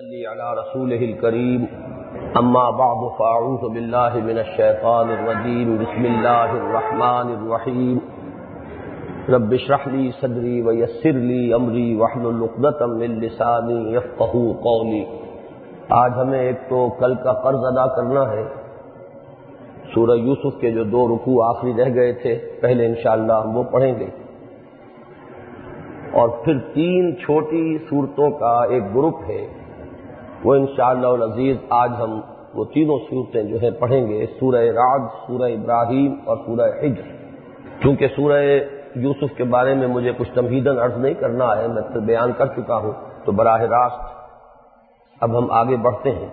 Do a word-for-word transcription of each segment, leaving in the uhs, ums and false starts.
صلی علی رسولہ الکریم اما بعد فاعوذ باللہ من الشیطان الرجیم بسم اللہ الرحمن الرحیم رب اشرح لی صدری ویسر لی امری واحلل عقدۃ من لسانی یفقہوا قولی۔ آج ہمیں ایک تو کل کا قرض ادا کرنا ہے۔ سورہ یوسف کے جو دو رکوع آخری رہ گئے تھے پہلے انشاءاللہ ہم وہ پڑھیں گے، اور پھر تین چھوٹی صورتوں کا ایک گروپ ہے، وہ انشاءاللہ العزیز آج ہم وہ تینوں صورتیں جو ہیں پڑھیں گے، سورہ رعد، سورہ ابراہیم اور سورہ حجر۔ چونکہ سورہ یوسف کے بارے میں مجھے کچھ تمہیداً عرض نہیں کرنا ہے، میں تو بیان کر چکا ہوں، تو براہ راست اب ہم آگے بڑھتے ہیں۔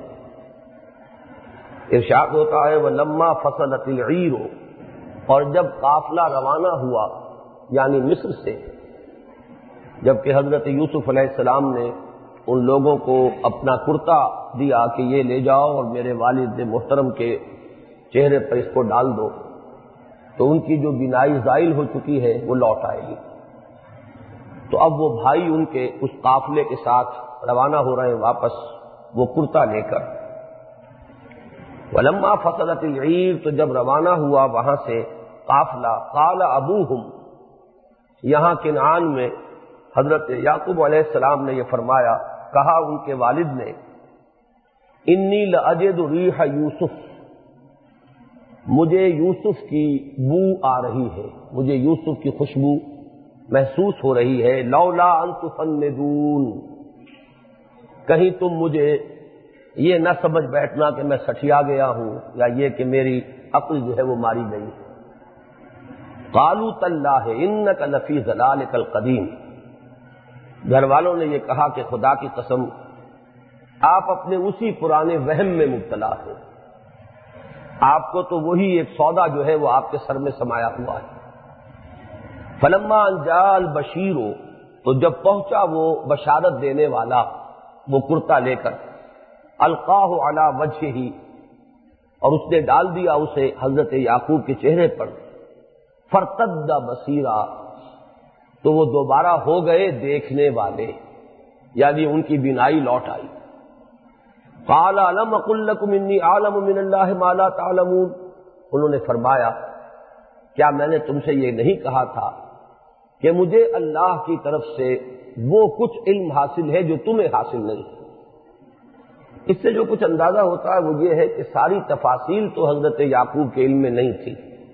ارشاد ہوتا ہے وَلَمَّا فَصَلَتِ الْعِيرُ، اور جب قافلہ روانہ ہوا یعنی مصر سے، جبکہ حضرت یوسف علیہ السلام نے ان لوگوں کو اپنا کرتا دیا کہ یہ لے جاؤ اور میرے والد محترم کے چہرے پر اس کو ڈال دو، تو ان کی جو بینائی زائل ہو چکی ہے وہ لوٹ آئے گی۔ تو اب وہ بھائی ان کے اس قافلے کے ساتھ روانہ ہو رہے ہیں واپس، وہ کرتا لے کر۔ وَلَمَّا فَصَلَتِ الْعِيرُ، تو جب روانہ ہوا وہاں سے قافلہ، قَالَ أَبُوهُمْ، یہاں کنعان میں حضرت یعقوب علیہ السلام نے یہ فرمایا، کہا ان کے والد نے، انی لأجد ریح یوسف، مجھے یوسف کی بو آ رہی ہے، مجھے یوسف کی خوشبو محسوس ہو رہی ہے، لولا ان تفندون، کہیں تم مجھے یہ نہ سمجھ بیٹھنا کہ میں سٹھیا گیا ہوں یا یہ کہ میری عقل جو ہے وہ ماری گئی۔ قالوا تاللہ انک لفی ضلالک القدیم، گھر والوں نے یہ کہا کہ خدا کی قسم آپ اپنے اسی پرانے وہم میں مبتلا ہیں، آپ کو تو وہی ایک سودا جو ہے وہ آپ کے سر میں سمایا ہوا ہے۔ فلما ان جاء البشیر، تو جب پہنچا وہ بشارت دینے والا وہ کرتا لے کر، القاہ علی وجہہ، اور اس نے ڈال دیا اسے حضرت یعقوب کے چہرے پر، فرتد بصیرا، تو وہ دوبارہ ہو گئے دیکھنے والے، یعنی ان کی بینائی لوٹ آئی۔ قال الم اقل لکم انی اعلم من اللہ ما لا تعلمون، انہوں نے فرمایا کیا میں نے تم سے یہ نہیں کہا تھا کہ مجھے اللہ کی طرف سے وہ کچھ علم حاصل ہے جو تمہیں حاصل نہیں ہے۔ اس سے جو کچھ اندازہ ہوتا ہے وہ یہ ہے کہ ساری تفاصیل تو حضرت یعقوب کے علم میں نہیں تھی،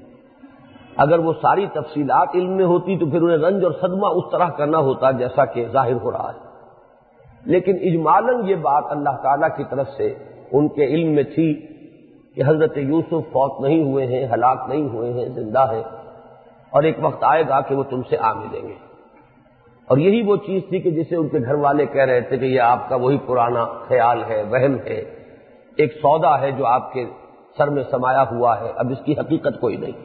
اگر وہ ساری تفصیلات علم میں ہوتی تو پھر انہیں رنج اور صدمہ اس طرح کرنا ہوتا جیسا کہ ظاہر ہو رہا ہے، لیکن اجمالاً یہ بات اللہ تعالیٰ کی طرف سے ان کے علم میں تھی کہ حضرت یوسف فوت نہیں ہوئے ہیں، ہلاک نہیں ہوئے ہیں، زندہ ہیں، اور ایک وقت آئے گا کہ وہ تم سے آ ملیں گے۔ اور یہی وہ چیز تھی کہ جسے ان کے گھر والے کہہ رہے تھے کہ یہ آپ کا وہی پرانا خیال ہے، وہم ہے، ایک سودا ہے جو آپ کے سر میں سمایا ہوا ہے، اب اس کی حقیقت کوئی نہیں۔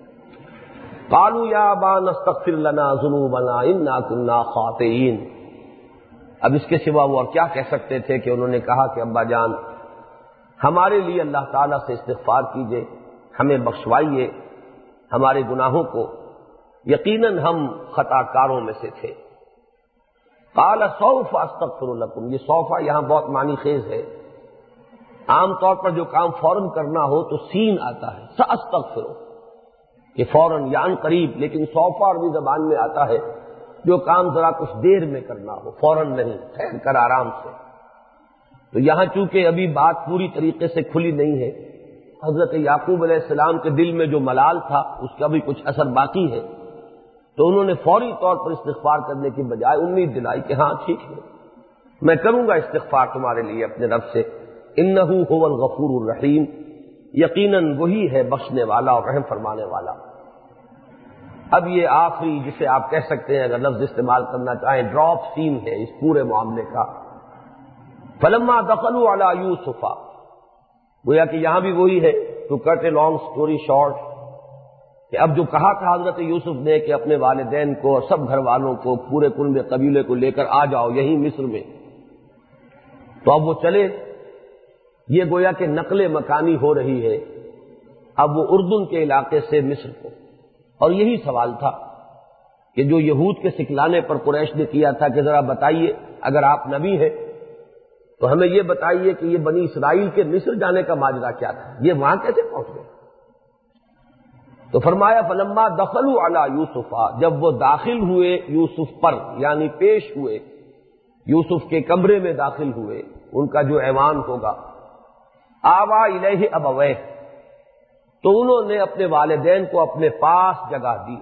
قالوا یا ابانا استغفر لنا ذنوبنا انا كنا خاطئین، اب اس کے سوا وہ اور کیا کہہ سکتے تھے کہ انہوں نے کہا کہ ابا جان ہمارے لیے اللہ تعالیٰ سے استغفار کیجئے، ہمیں بخشوائیے ہمارے گناہوں کو، یقیناً ہم خطا کاروں میں سے تھے۔ قال سوف استغفر لکم، یہ سوف یہاں بہت معنی خیز ہے، عام طور پر جو کام فوراً کرنا ہو تو سین آتا ہے، ساستغفر، کہ فوراً یا ان قریب، لیکن سوف عربی زبان میں آتا ہے جو کام ذرا کچھ دیر میں کرنا ہو، فوراً نہیں، ٹھہر کر آرام سے۔ تو یہاں چونکہ ابھی بات پوری طریقے سے کھلی نہیں ہے، حضرت یعقوب علیہ السلام کے دل میں جو ملال تھا اس کا بھی کچھ اثر باقی ہے، تو انہوں نے فوری طور پر استغفار کرنے کی بجائے امید دلائی کہ ہاں ٹھیک ہے، میں کروں گا استغفار تمہارے لیے اپنے رب سے، انہ هو الغفور الرحیم، یقیناً وہی ہے بخشنے والا اور رحم فرمانے والا۔ اب یہ آخری جسے آپ کہہ سکتے ہیں اگر لفظ استعمال کرنا چاہیں ڈراپ سین ہے اس پورے معاملے کا۔ فلما دخلوا علی یوسف، گویا کہ یہاں بھی وہی ہے، to cut a long story short, کہ اب جو کہا تھا حضرت یوسف نے کہ اپنے والدین کو اور سب گھر والوں کو، پورے کنبے قبیلے کو لے کر آ جاؤ یہیں مصر میں، تو اب وہ چلے، یہ گویا کہ نقل مکانی ہو رہی ہے اب وہ اردن کے علاقے سے مصر کو۔ اور یہی سوال تھا کہ جو یہود کے سکلانے پر قریش نے کیا تھا کہ ذرا بتائیے اگر آپ نبی ہیں تو ہمیں یہ بتائیے کہ یہ بنی اسرائیل کے مصر جانے کا ماجرا کیا تھا، یہ وہاں کیسے پہنچ گئے؟ تو فرمایا فلما دخلوا علی یوسف، جب وہ داخل ہوئے یوسف پر، یعنی پیش ہوئے یوسف کے کمرے میں داخل ہوئے، ان کا جو ایوان ہوگا، آوا الیہ ابویہ، تو انہوں نے اپنے والدین کو اپنے پاس جگہ دی،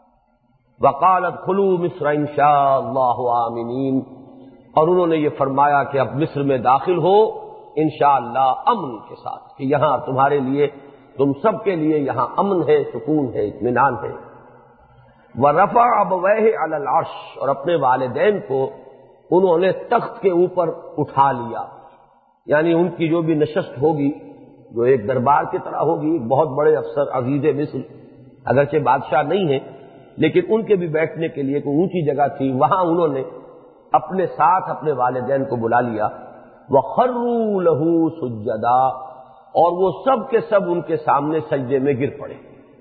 وقالت ادخلوا مصر ان شاء اللہ آمنین، اور انہوں نے یہ فرمایا کہ اب مصر میں داخل ہو انشاءاللہ امن کے ساتھ، کہ یہاں تمہارے لیے، تم سب کے لیے یہاں امن ہے، سکون ہے، اطمینان ہے۔ وَرَفَعَ أَبَوَيْهِ عَلَى الْعَرْشِ، اور اپنے والدین کو انہوں نے تخت کے اوپر اٹھا لیا، یعنی ان کی جو بھی نشست ہوگی، جو ایک دربار کی طرح ہوگی، ایک بہت بڑے افسر عزیز مصر، اگرچہ بادشاہ نہیں ہیں لیکن ان کے بھی بیٹھنے کے لیے کوئی اونچی جگہ تھی، وہاں انہوں نے اپنے ساتھ اپنے والدین کو بلا لیا۔ وَخَرُّوا لَهُ سُجَّدًا، اور وہ سب کے سب ان کے سامنے سجدے میں گر پڑے۔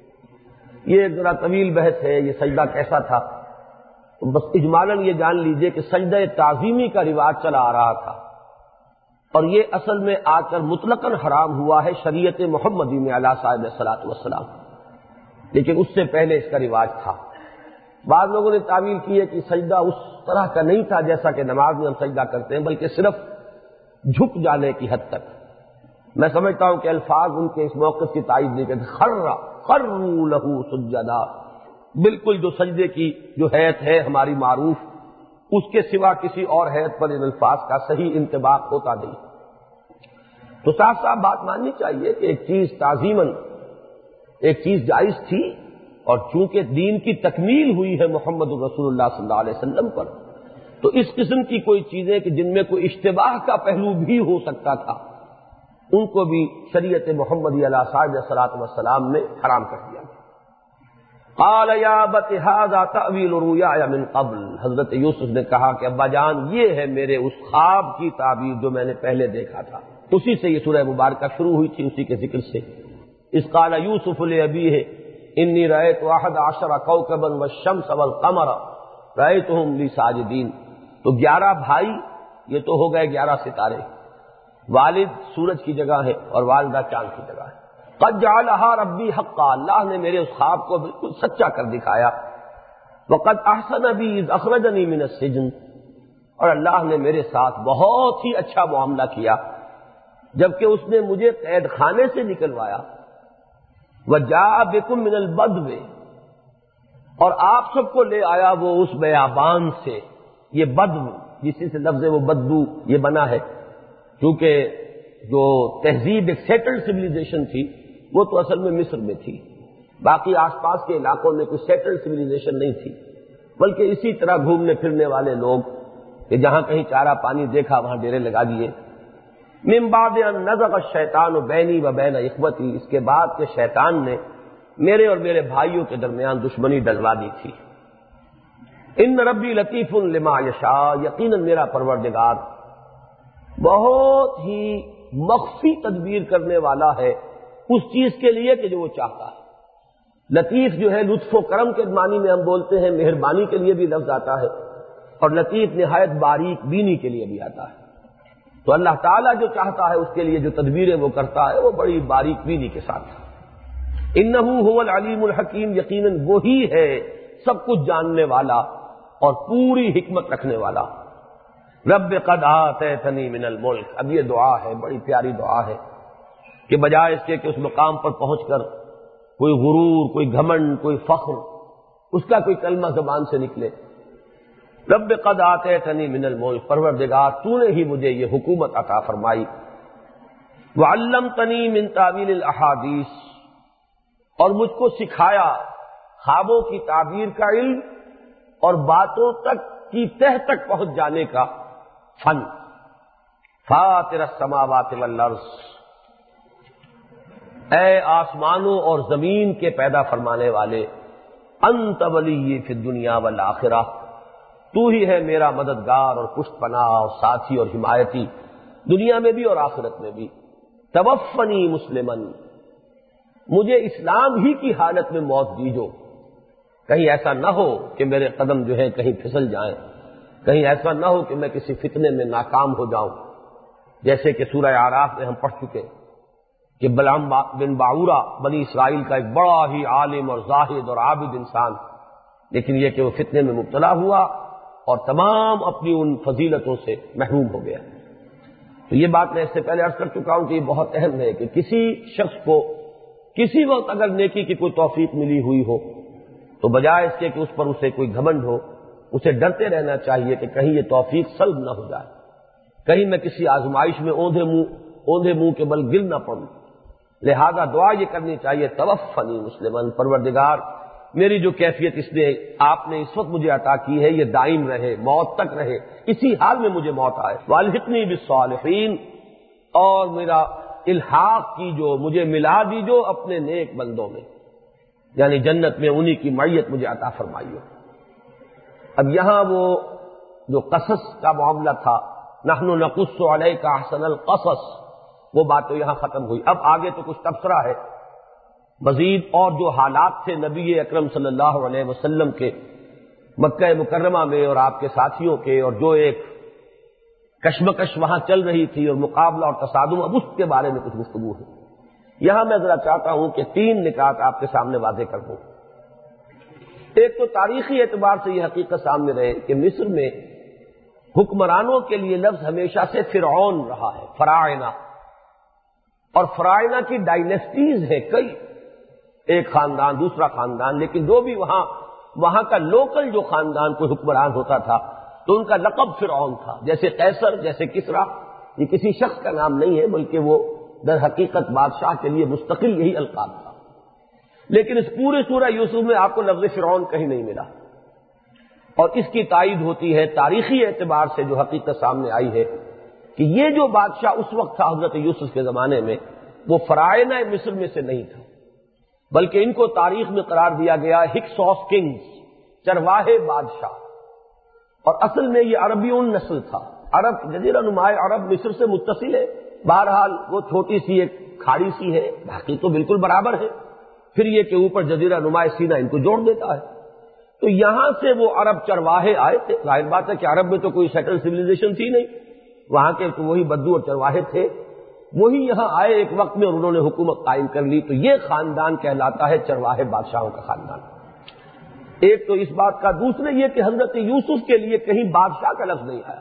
یہ ذرا طویل بحث ہے، یہ سجدہ کیسا تھا، تو بس اجمالاً یہ جان لیجئے کہ سجدہ تعظیمی کا رواج چلا آ رہا تھا، اور یہ اصل میں آ کر مطلقاً حرام ہوا ہے شریعت محمدی میں علیہ صاحب الصلاۃ والسلام، لیکن اس سے پہلے اس کا رواج تھا۔ بعض لوگوں نے تعویل کی ہے کہ سجدہ اس طرح کا نہیں تھا جیسا کہ نماز میں ہم سجدہ کرتے ہیں، بلکہ صرف جھک جانے کی حد تک۔ میں سمجھتا ہوں کہ الفاظ ان کے اس موقف کی تائید نہیں کرتے۔ خرّا خرّوا لہ سجدا، بالکل جو سجدے کی جو حیت ہے ہماری معروف، اس کے سوا کسی اور حیت پر ان الفاظ کا صحیح انطباق ہوتا نہیں۔ تو صاف صاف بات ماننی چاہیے کہ ایک چیز تعظیماً ایک چیز جائز تھی، اور چونکہ دین کی تکمیل ہوئی ہے محمد رسول اللہ صلی اللہ علیہ وسلم پر، تو اس قسم کی کوئی چیزیں کہ جن میں کوئی اشتباہ کا پہلو بھی ہو سکتا تھا، ان کو بھی شریعت محمدی علیہ صاحب الصلاۃ والسلام نے حرام کر دیا۔ قال یا ابت ھذا تأویل رؤیایا من قبل، حضرت یوسف نے کہا کہ ابا جان یہ ہے میرے اس خواب کی تعبیر جو میں نے پہلے دیکھا تھا۔ اسی سے یہ سورہ مبارکہ شروع ہوئی تھی، اسی کے ذکر سے۔ اذ قال یوسف لأبیہ انی رأیت احد عشر کوکبا والشمس والقمر رأیتہم لی ساجدین، تو گیارہ بھائی، یہ تو ہو گئے گیارہ ستارے، والد سورج کی جگہ ہے اور والدہ چاند کی جگہ ہے۔ قد جعلها ربی حقا، اللہ نے میرے اس خواب کو بالکل سچا کر دکھایا۔ وقد احسن بی اذ اخرجنی من السجن، اور اللہ نے میرے ساتھ بہت ہی اچھا معاملہ کیا جبکہ اس نے مجھے قید خانے سے نکلوایا۔ وجاء بکم من البدو، اور آپ سب کو لے آیا وہ اس بیابان سے۔ یہ بدو جسی سے لفظ وہ بدو یہ بنا ہے، کیونکہ جو تہذیب ایک سیٹلڈ سویلائزیشن تھی وہ تو اصل میں مصر میں تھی، باقی آس پاس کے علاقوں میں کوئی سیٹلڈ سویلائزیشن نہیں تھی، بلکہ اسی طرح گھومنے پھرنے والے لوگ کہ جہاں کہیں چارہ پانی دیکھا وہاں ڈیرے لگا دیے۔ من بعد ان نزغ الشیطان بینی و بین اخوتی، اس کے بعد کہ شیطان نے میرے اور میرے بھائیوں کے درمیان دشمنی ڈلوا دی تھی۔ ان ربی لطیف لما یشاء، یقیناً میرا پروردگار بہت ہی مخفی تدبیر کرنے والا ہے اس چیز کے لیے کہ جو وہ چاہتا ہے۔ لطیف جو ہے لطف و کرم کے معنی میں ہم بولتے ہیں، مہربانی کے لیے بھی لفظ آتا ہے، اور لطیف نہایت باریک بینی کے لیے بھی آتا ہے۔ تو اللہ تعالیٰ جو چاہتا ہے اس کے لیے جو تدبیریں وہ کرتا ہے وہ بڑی باریک بینی کے ساتھ۔ انہ هو العلیم الحکیم، یقیناً وہی ہے سب کچھ جاننے والا اور پوری حکمت رکھنے والا۔ رب قد آتیتنی من الملک، اب یہ دعا ہے، بڑی پیاری دعا ہے کہ بجائے اس کے کہ اس مقام پر پہنچ کر کوئی غرور، کوئی گھمنڈ، کوئی فخر، اس کا کوئی کلمہ زبان سے نکلے، رب قد آتیتنی من الملک، پروردگار تو نے ہی مجھے یہ حکومت عطا فرمائی، وعلمتنی من تاویل الاحادیث، اور مجھ کو سکھایا خوابوں کی تعبیر کا علم اور باتوں تک کی تہ تک پہنچ جانے کا فن۔ فاطر السماوات والارض، اے آسمانوں اور زمین کے پیدا فرمانے والے، انت ولی فی الدنیا والآخرہ، تو ہی ہے میرا مددگار اور پشت پناہ اور ساتھی اور حمایتی، دنیا میں بھی اور آخرت میں بھی۔ توفنی مسلمن، مجھے اسلام ہی کی حالت میں موت دیجو، کہیں ایسا نہ ہو کہ میرے قدم جو ہے کہیں پھسل جائیں، کہیں ایسا نہ ہو کہ میں کسی فتنے میں ناکام ہو جاؤں۔ جیسے کہ سورہ اعراف میں ہم پڑھ چکے کہ بلعام بن باورا بنی اسرائیل کا ایک بڑا ہی عالم اور زاہد اور عابد انسان، لیکن یہ کہ وہ فتنے میں مبتلا ہوا اور تمام اپنی ان فضیلتوں سے محروم ہو گیا۔ تو یہ بات میں اس سے پہلے عرض کر چکا ہوں کہ یہ بہت اہم ہے کہ کسی شخص کو کسی وقت اگر نیکی کی کوئی توفیق ملی ہوئی ہو تو بجائے اس کے کہ اس پر اسے کوئی گھمنڈ ہو، اسے ڈرتے رہنا چاہیے کہ کہیں یہ توفیق سلب نہ ہو جائے، کہیں میں کسی آزمائش میں اوندھے منہ اوندھے منہ کے بل گر نہ پڑوں۔ لہذا دعا یہ کرنی چاہیے توفنی مسلماً، پروردگار میری جو کیفیت اس نے آپ نے اس وقت مجھے عطا کی ہے یہ دائم رہے، موت تک رہے، اسی حال میں مجھے موت آئے۔ والحقنی بالصالحین، اور میرا الحاق کی جو مجھے ملا دیجو اپنے نیک بندوں میں، یعنی جنت میں انہی کی معیت مجھے عطا فرمائیو۔ اب یہاں وہ جو قصص کا معاملہ تھا، نحن نقص علیک احسن القصص، وہ بات تو یہاں ختم ہوئی۔ اب آگے تو کچھ تبصرہ ہے مزید، اور جو حالات تھے نبی اکرم صلی اللہ علیہ وسلم کے مکہ مکرمہ میں اور آپ کے ساتھیوں کے، اور جو ایک کشمکش وہاں چل رہی تھی اور مقابلہ اور تصادم، اب اس کے بارے میں کچھ گفتگو ہے۔ یہاں میں ذرا چاہتا ہوں کہ تین نکات آپ کے سامنے واضح کر دوں۔ ایک تو تاریخی اعتبار سے یہ حقیقت سامنے رہے کہ مصر میں حکمرانوں کے لیے لفظ ہمیشہ سے فرعون رہا ہے، فراعنہ، اور فراعنہ کی ڈائنیسٹیز ہیں کئی، ایک خاندان دوسرا خاندان، لیکن جو بھی وہاں وہاں کا لوکل جو خاندان کوئی حکمران ہوتا تھا تو ان کا لقب فرعون تھا، جیسے قیصر، جیسے کسریٰ، یہ کسی شخص کا نام نہیں ہے بلکہ وہ در حقیقت بادشاہ کے لیے مستقل یہی القاب تھا۔ لیکن اس پورے سورہ یوسف میں آپ کو لفظ فرعون کہیں نہیں ملا، اور اس کی تائید ہوتی ہے تاریخی اعتبار سے جو حقیقت سامنے آئی ہے کہ یہ جو بادشاہ اس وقت تھا حضرت یوسف کے زمانے میں، وہ فراعنہ مصر میں سے نہیں تھا، بلکہ ان کو تاریخ میں قرار دیا گیا ہکسوس کنگز، چرواہے بادشاہ، اور اصل میں یہ عربیون نسل تھا۔ عرب جزیرہ نمائے عرب مصر سے متصل ہے، بہرحال وہ چھوٹی سی ایک کھاڑی سی ہے، باقی تو بالکل برابر ہے، پھر یہ کہ اوپر جزیرہ نمائے سینا ان کو جوڑ دیتا ہے۔ تو یہاں سے وہ عرب چرواہے آئے تھے، ظاہر بات ہے کہ عرب میں تو کوئی سیٹل سویلائزیشن تھی نہیں، وہاں کے تو وہی بدو اور چرواہے تھے، وہی یہاں آئے ایک وقت میں اور انہوں نے حکومت قائم کر لی، تو یہ خاندان کہلاتا ہے چرواہے بادشاہوں کا خاندان۔ ایک تو اس بات کا، دوسرے یہ کہ حضرت یوسف کے لیے کہیں بادشاہ کا لفظ نہیں آیا،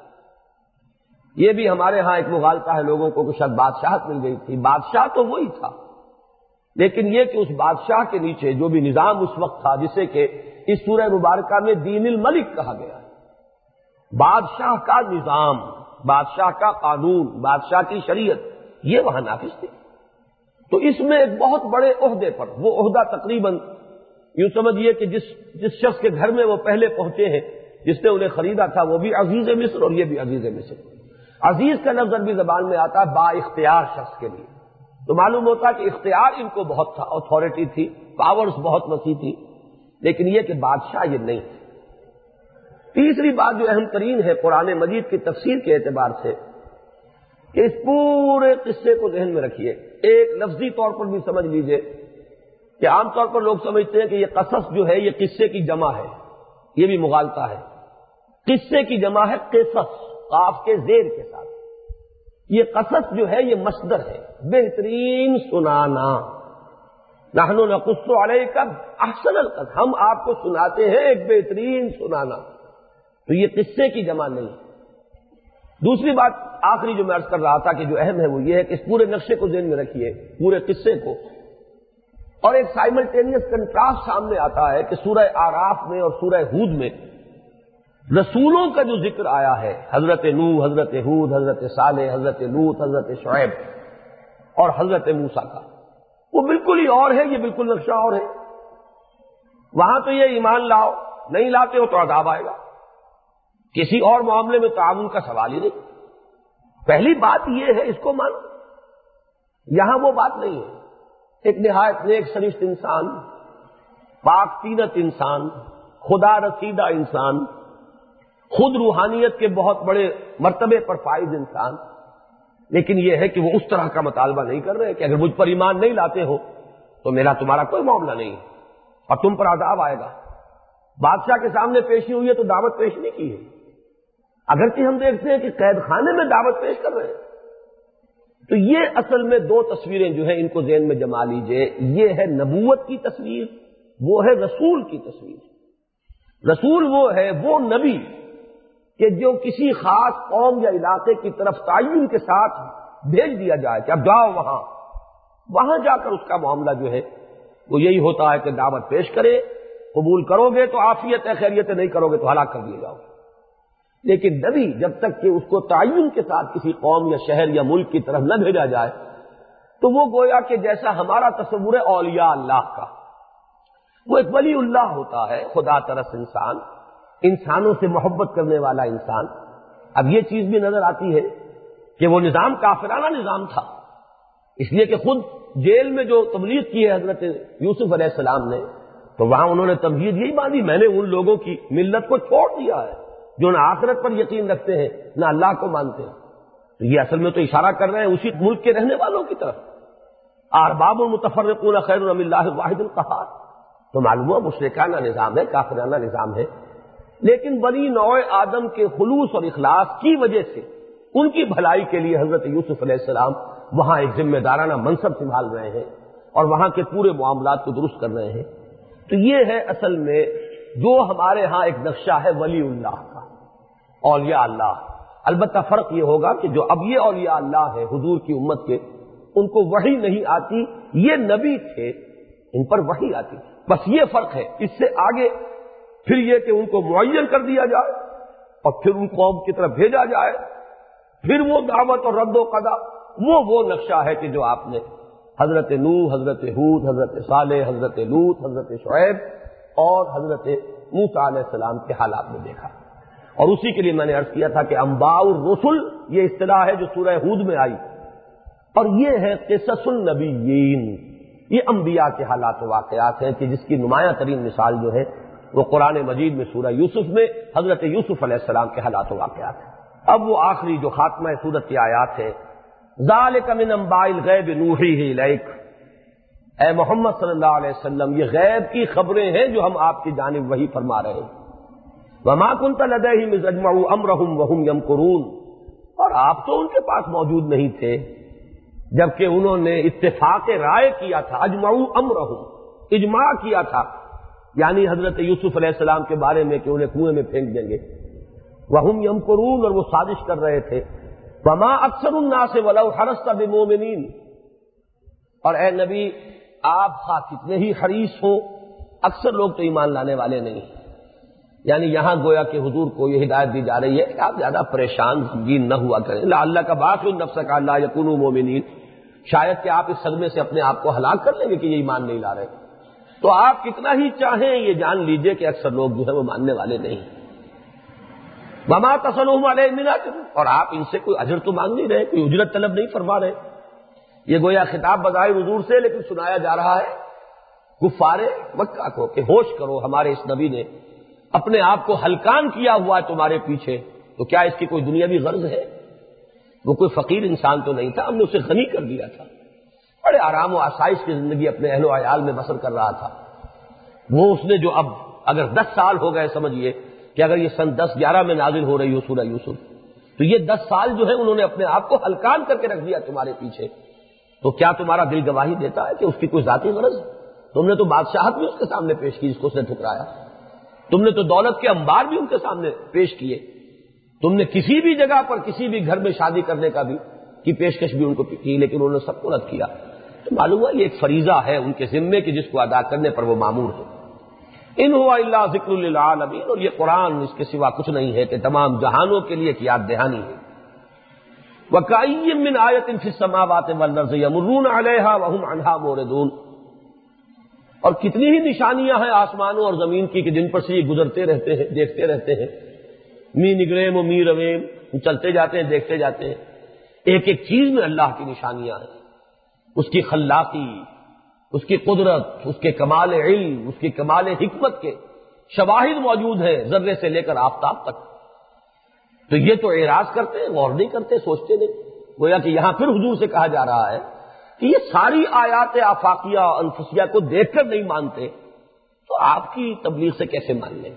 یہ بھی ہمارے ہاں ایک مغالطہ ہے لوگوں کو کہ شاید بادشاہت مل گئی تھی، بادشاہ تو وہی تھا، لیکن یہ کہ اس بادشاہ کے نیچے جو بھی نظام اس وقت تھا، جسے کہ اس سورہ مبارکہ میں دین الملک کہا گیا ہے، بادشاہ کا نظام، بادشاہ کا قانون، بادشاہ کی شریعت، یہ وہاں نافذ تھی۔ تو اس میں ایک بہت بڑے عہدے پر، وہ عہدہ تقریباً یوں سمجھیے کہ جس جس شخص کے گھر میں وہ پہلے پہنچے ہیں، جس نے انہیں خریدا تھا، وہ بھی عزیز مصر اور یہ بھی عزیز مصر۔ عزیز کا لفظ عربی زبان میں آتا ہے با اختیار شخص کے لیے، تو معلوم ہوتا ہے کہ اختیار ان کو بہت تھا، اتھارٹی تھی، پاورز بہت وسیع تھی، لیکن یہ کہ بادشاہ یہ نہیں تھے۔ تیسری بات جو اہم ترین ہے قرآن مجید کی تفسیر کے اعتبار سے، کہ اس پورے قصے کو ذہن میں رکھیے، ایک لفظی طور پر بھی سمجھ لیجئے کہ عام طور پر لوگ سمجھتے ہیں کہ یہ قصص جو ہے یہ قصے کی جمع ہے، یہ بھی مغالطہ ہے۔ قصے کی جمع ہے قصص، قاف کے زیر کے ساتھ۔ یہ قصص جو ہے یہ مصدر ہے، بہترین سنانا، نحن نقص علیک احسن القصص، ہم آپ کو سناتے ہیں ایک بہترین سنانا، تو یہ قصے کی جمع نہیں۔ دوسری بات آخری جو میں عرض کر رہا تھا کہ جو اہم ہے وہ یہ ہے کہ اس پورے نقشے کو ذہن میں رکھیے، پورے قصے کو، اور ایک سائملٹینیس کنٹراسٹ سامنے آتا ہے کہ سورہ آراف میں اور سورہ ہود میں رسولوں کا جو ذکر آیا ہے، حضرت نوح، حضرت ہود، حضرت صالح، حضرت لوط، حضرت شعیب اور حضرت موسیٰ کا، وہ بالکل ہی اور ہے، یہ بالکل نقشہ اور ہے۔ وہاں تو یہ ایمان لاؤ، نہیں لاتے ہو تو عذاب آئے گا، کسی اور معاملے میں تعاون کا سوال ہی نہیں۔ پہلی بات یہ ہے، اس کو مانو، یہاں وہ بات نہیں ہے۔ ایک نہایت نیک سرشت انسان، پاک طینت انسان، خدا رسیدہ انسان، خود روحانیت کے بہت بڑے مرتبے پر فائز انسان، لیکن یہ ہے کہ وہ اس طرح کا مطالبہ نہیں کر رہے کہ اگر مجھ پر ایمان نہیں لاتے ہو تو میرا تمہارا کوئی معاملہ نہیں ہے اور تم پر عذاب آئے گا۔ بادشاہ کے سامنے پیشی ہوئی ہے تو دعوت پیش نہیں کی ہے، اگرچہ ہم دیکھتے ہیں کہ قید خانے میں دعوت پیش کر رہے ہیں، تو یہ اصل میں دو تصویریں جو ہیں ان کو ذہن میں جما لیجئے، یہ ہے نبوت کی تصویر، وہ ہے رسول کی تصویر۔ رسول وہ ہے وہ نبی کہ جو کسی خاص قوم یا علاقے کی طرف تعین کے ساتھ بھیج دیا جائے کہ اب جاؤ وہاں وہاں جا کر اس کا معاملہ جو ہے وہ یہی ہوتا ہے کہ دعوت پیش کرے، قبول کرو گے تو عافیت ہے، خیریت ہے، نہیں کرو گے تو ہلاک کر دیے جاؤ گے۔ لیکن نبی جب تک کہ اس کو تعین کے ساتھ کسی قوم یا شہر یا ملک کی طرف نہ بھیجا جائے تو وہ گویا کہ جیسا ہمارا تصور ہے اولیاء اللہ کا، وہ ایک ولی اللہ ہوتا ہے، خدا ترس انسان، انسانوں سے محبت کرنے والا انسان۔ اب یہ چیز بھی نظر آتی ہے کہ وہ نظام کافرانہ نظام تھا، اس لیے کہ خود جیل میں جو تبلیغ کی ہے حضرت یوسف علیہ السلام نے، تو وہاں انہوں نے تمہید یہی باندھی، میں نے ان لوگوں کی ملت کو چھوڑ دیا ہے جو نہ آخرت پر یقین رکھتے ہیں نہ اللہ کو مانتے ہیں۔ تو یہ اصل میں تو اشارہ کر رہے ہیں اسی ملک کے رہنے والوں کی طرف، ارباب المتفرقون خیر ام اللہ الواحد القہار۔ تو معلوم ہوا مشرکانہ نظام ہے، کافرانہ نظام ہے، لیکن بنی نوع آدم کے خلوص اور اخلاص کی وجہ سے ان کی بھلائی کے لیے حضرت یوسف علیہ السلام وہاں ایک ذمہ دارانہ منصب سنبھال رہے ہیں اور وہاں کے پورے معاملات کو درست کر رہے ہیں۔ تو یہ ہے اصل میں جو ہمارے ہاں ایک نقشہ ہے ولی اللہ کا، اولیاء اللہ۔ البتہ فرق یہ ہوگا کہ جو اب یہ اولیاء اللہ ہے حضور کی امت کے، ان کو وحی نہیں آتی، یہ نبی تھے ان پر وحی آتی، بس یہ فرق ہے۔ اس سے آگے پھر یہ کہ ان کو معین کر دیا جائے اور پھر ان قوم کی طرف بھیجا جائے، پھر وہ دعوت اور رد و قضا، وہ وہ نقشہ ہے کہ جو آپ نے حضرت نوح، حضرت ہود، حضرت صالح، حضرت لوط، حضرت شعیب اور حضرت موسیٰ علیہ السلام کے حالات میں دیکھا۔ اور اسی کے لیے میں نے عرض کیا تھا کہ انباء الرسل یہ اصطلاح ہے جو سورہ ہود میں آئی، اور یہ ہے قصص النبیین، یہ انبیاء کے حالات و واقعات ہیں کہ جس کی نمایاں ترین مثال جو ہے وہ قرآن مجید میں سورہ یوسف میں حضرت یوسف علیہ السلام کے حالات و واقعات ہیں۔ اب وہ آخری جو خاتمہ سورت کی آیات ہے، ذالک من انباء الغیب نوحیہ الیک، اے محمد صلی اللہ علیہ وسلم یہ غیب کی خبریں ہیں جو ہم آپ کی جانب وحی فرما رہے ہیں۔ وما كنت لديهم اذ اجمعوا امرهم وهم يمكرون، اور آپ تو ان کے پاس موجود نہیں تھے جبکہ انہوں نے اتفاق رائے کیا تھا، اجمعوا امرهم، اجماع کیا تھا، یعنی حضرت یوسف علیہ السلام کے بارے میں کہ انہیں کنویں میں پھینک دیں گے، وهم يمكرون، اور وہ سازش کر رہے تھے۔ وما اکثر الناس ولو حرصت بمؤمنین، اور اے نبی آپ خواہ کتنے ہی حریص ہوں اکثر لوگ تو ایمان لانے والے نہیں۔ یعنی یہاں گویا کہ حضور کو یہ ہدایت دی جا رہی ہے کہ آپ زیادہ پریشان غمگین نہ ہوا کریں، لعلک باخع نفسک الا یکونوا مؤمنین، شاید کہ آپ اس صدمے سے اپنے آپ کو ہلاک کر لیں گے کہ یہ ایمان نہیں لا رہے، تو آپ کتنا ہی چاہیں یہ جان لیجئے کہ اکثر لوگ جو ہے وہ ماننے والے نہیں۔ وما تسألهم علیہ من اجر، اور آپ ان سے کوئی اجر تو مانگ نہیں رہے، کوئی اجرت طلب نہیں فرما رہے۔ یہ گویا خطاب بظاہر حضور سے لیکن سنایا جا رہا ہے کفار مکہ کو کہ ہوش کرو، ہمارے اس نبی نے اپنے آپ کو ہلکان کیا ہوا ہے تمہارے پیچھے، تو کیا اس کی کوئی دنیاوی غرض ہے؟ وہ کوئی فقیر انسان تو نہیں تھا، ہم نے اسے غنی کر دیا تھا، بڑے آرام و آسائش کی زندگی اپنے اہل و عیال میں بسر کر رہا تھا۔ وہ اس نے جو اب اگر دس سال ہو گئے، سمجھیے کہ اگر یہ سن دس گیارہ میں نازل ہو رہی ہو سورہ یوسف، تو یہ دس سال جو ہے انہوں نے اپنے آپ کو ہلکان کر کے رکھ دیا تمہارے پیچھے، تو کیا تمہارا دل گواہی دیتا ہے کہ اس کی کوئی ذاتی غرض ہے؟ تم نے تو بادشاہت بھی اس کے سامنے پیش کی جس کو اس نے ٹھکرایا، تم نے تو دولت کے انبار بھی ان کے سامنے پیش کیے، تم نے کسی بھی جگہ پر کسی بھی گھر میں شادی کرنے کا بھی کی پیشکش بھی ان کو کی، لیکن انہوں نے سب کو رد کیا۔ تو معلوم ہے یہ ایک فریضہ ہے ان کے ذمے کہ جس کو ادا کرنے پر وہ مامور ہے۔ ان ہوا الا ذکر للعالمین، اور یہ قرآن اس کے سوا کچھ نہیں ہے کہ تمام جہانوں کے لیے ایک یاد دہانی ہے۔ وَكَأَيٍّ مِّنْ آیَةٍ فِي السَّمَاوَاتِ وَالْأَرْضِ يَمُرُّونَ عَلَيْهَا وَهُمْ عَنْهَا مُعْرِضُونَ، اور کتنی ہی نشانیاں ہیں آسمانوں اور زمین کی کہ جن پر سے یہ گزرتے رہتے ہیں، دیکھتے رہتے ہیں، می نگریم و می رویم، چلتے جاتے ہیں، دیکھتے جاتے ہیں۔ ایک ایک چیز میں اللہ کی نشانیاں ہیں، اس کی خلاقی، اس کی قدرت، اس کے کمال علم، اس کی کمال حکمت کے شواہد موجود ہیں ذرے سے لے کر آفتاب تک۔ تو یہ تو اعراض کرتے ہیں، غور نہیں کرتے، سوچتے نہیں۔ گویا کہ یہاں پھر حضور سے کہا جا رہا ہے کہ یہ ساری آیات آفاقیہ انفسیہ کو دیکھ کر نہیں مانتے تو آپ کی تبلیغ سے کیسے مان لیں؟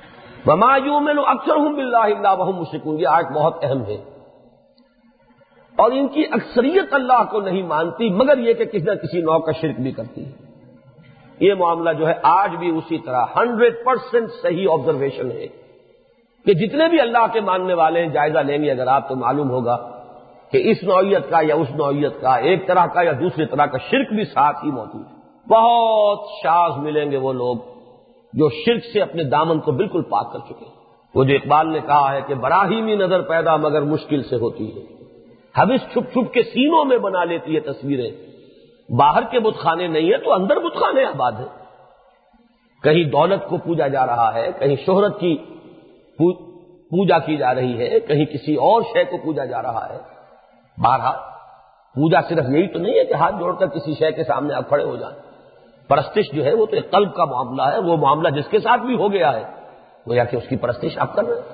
وما یؤمن اکثرهم باللہ الا وهم مشرکون، یہ آیت بہت اہم ہے۔ اور ان کی اکثریت اللہ کو نہیں مانتی مگر یہ کہ کسی نہ کسی نوع کا شرک بھی کرتی ہے۔ یہ معاملہ جو ہے آج بھی اسی طرح ہنڈریڈ پرسینٹ صحیح آبزرویشن ہے کہ جتنے بھی اللہ کے ماننے والے ہیں جائزہ لیں گے اگر آپ تو معلوم ہوگا کہ اس نوعیت کا یا اس نوعیت کا ایک طرح کا یا دوسری طرح کا شرک بھی ساتھ ہی موجود ہے۔ بہت شاذ ملیں گے وہ لوگ جو شرک سے اپنے دامن کو بالکل پاک کر چکے ہیں۔ وہ جو اقبال نے کہا ہے کہ براہیمی نظر پیدا مگر مشکل سے ہوتی ہے، حبس چھپ چھپ کے سینوں میں بنا لیتی ہے تصویریں۔ باہر کے بت خانے نہیں ہے تو اندر بت خانے آباد ہے۔ کہیں دولت کو پوجا جا رہا ہے، کہیں شہرت کی پوجا کی جا رہی ہے، کہیں کسی اور شے کو پوجا جا رہا ہے۔ بہرحال پوجا صرف یہی تو نہیں ہے کہ ہاتھ جوڑ کر کسی شے کے سامنے آپ کھڑے ہو جائیں۔ پرستش جو ہے وہ تو ایک قلب کا معاملہ ہے، وہ معاملہ جس کے ساتھ بھی ہو گیا ہے وہ یا کہ اس کی پرستش آپ کر رہے ہیں۔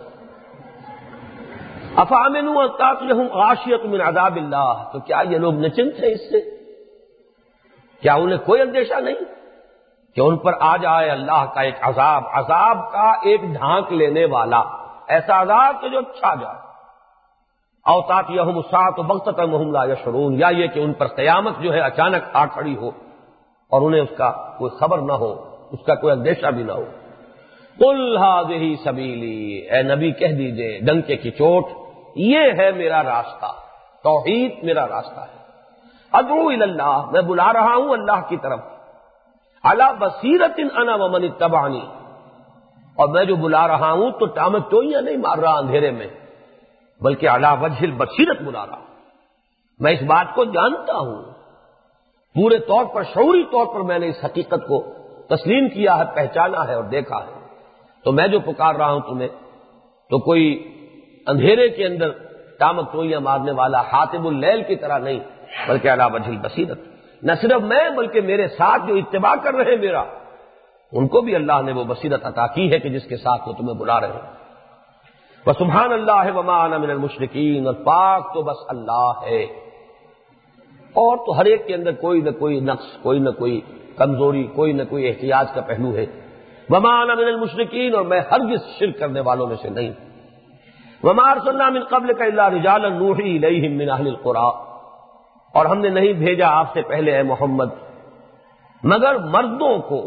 افامنوا ان تأتیہم غاشیۃ من عذاب اللہ، تو کیا یہ لوگ نچنت ہیں اس سے؟ کیا انہیں کوئی اندیشہ نہیں کہ ان پر آ جائے اللہ کا ایک عذاب، عذاب کا ایک ڈھانک لینے والا ایسا عذاب کہ جو چھا جائے؟ او تأتیہم الساعۃ بغتۃ وہم لا یشعرون، یا یہ کہ ان پر قیامت جو ہے اچانک آ کھڑی ہو اور انہیں اس کا کوئی خبر نہ ہو، اس کا کوئی اندیشہ بھی نہ ہو۔ قل ہذہ سبیلی، اے نبی کہہ دیجئے ڈنکے کی چوٹ، یہ ہے میرا راستہ، توحید میرا راستہ ہے۔ ادعو الی اللہ، میں بلا رہا ہوں اللہ کی طرف، علی بصیرۃ انا ومن اتبعنی، اور میں جو بلا رہا ہوں تو ٹامک ٹوئیاں نہیں مار رہا اندھیرے میں، بلکہ علی وجہ البصیرت بلا رہا ہوں۔ میں اس بات کو جانتا ہوں، پورے طور پر شعوری طور پر میں نے اس حقیقت کو تسلیم کیا ہے، پہچانا ہے اور دیکھا ہے۔ تو میں جو پکار رہا ہوں تمہیں تو کوئی اندھیرے کے اندر ٹامک ٹوئیاں مارنے والا حاتب اللیل کی طرح نہیں، بلکہ علی وجہ البصیرت۔ نہ صرف میں بلکہ میرے ساتھ جو اتباع کر رہے ہیں میرا، ان کو بھی اللہ نے وہ بصیرت عطا کی ہے کہ جس کے ساتھ وہ تمہیں بلا رہے ہیں۔ وسبحان اللہ وما انا من المشرکین، اور پاک تو بس اللہ ہے، اور تو ہر ایک کے اندر کوئی نہ کوئی نقص، کوئی نہ کوئی کمزوری، کوئی نہ کوئی احتیاج کا پہلو ہے۔ وما انا من المشرکین، اور میں ہرگز شرک کرنے والوں میں سے نہیں۔ وما ارسلنا من قبلک الا رجالا نوحی الیہم من اہل القری، اور ہم نے نہیں بھیجا آپ سے پہلے اے محمد مگر مردوں کو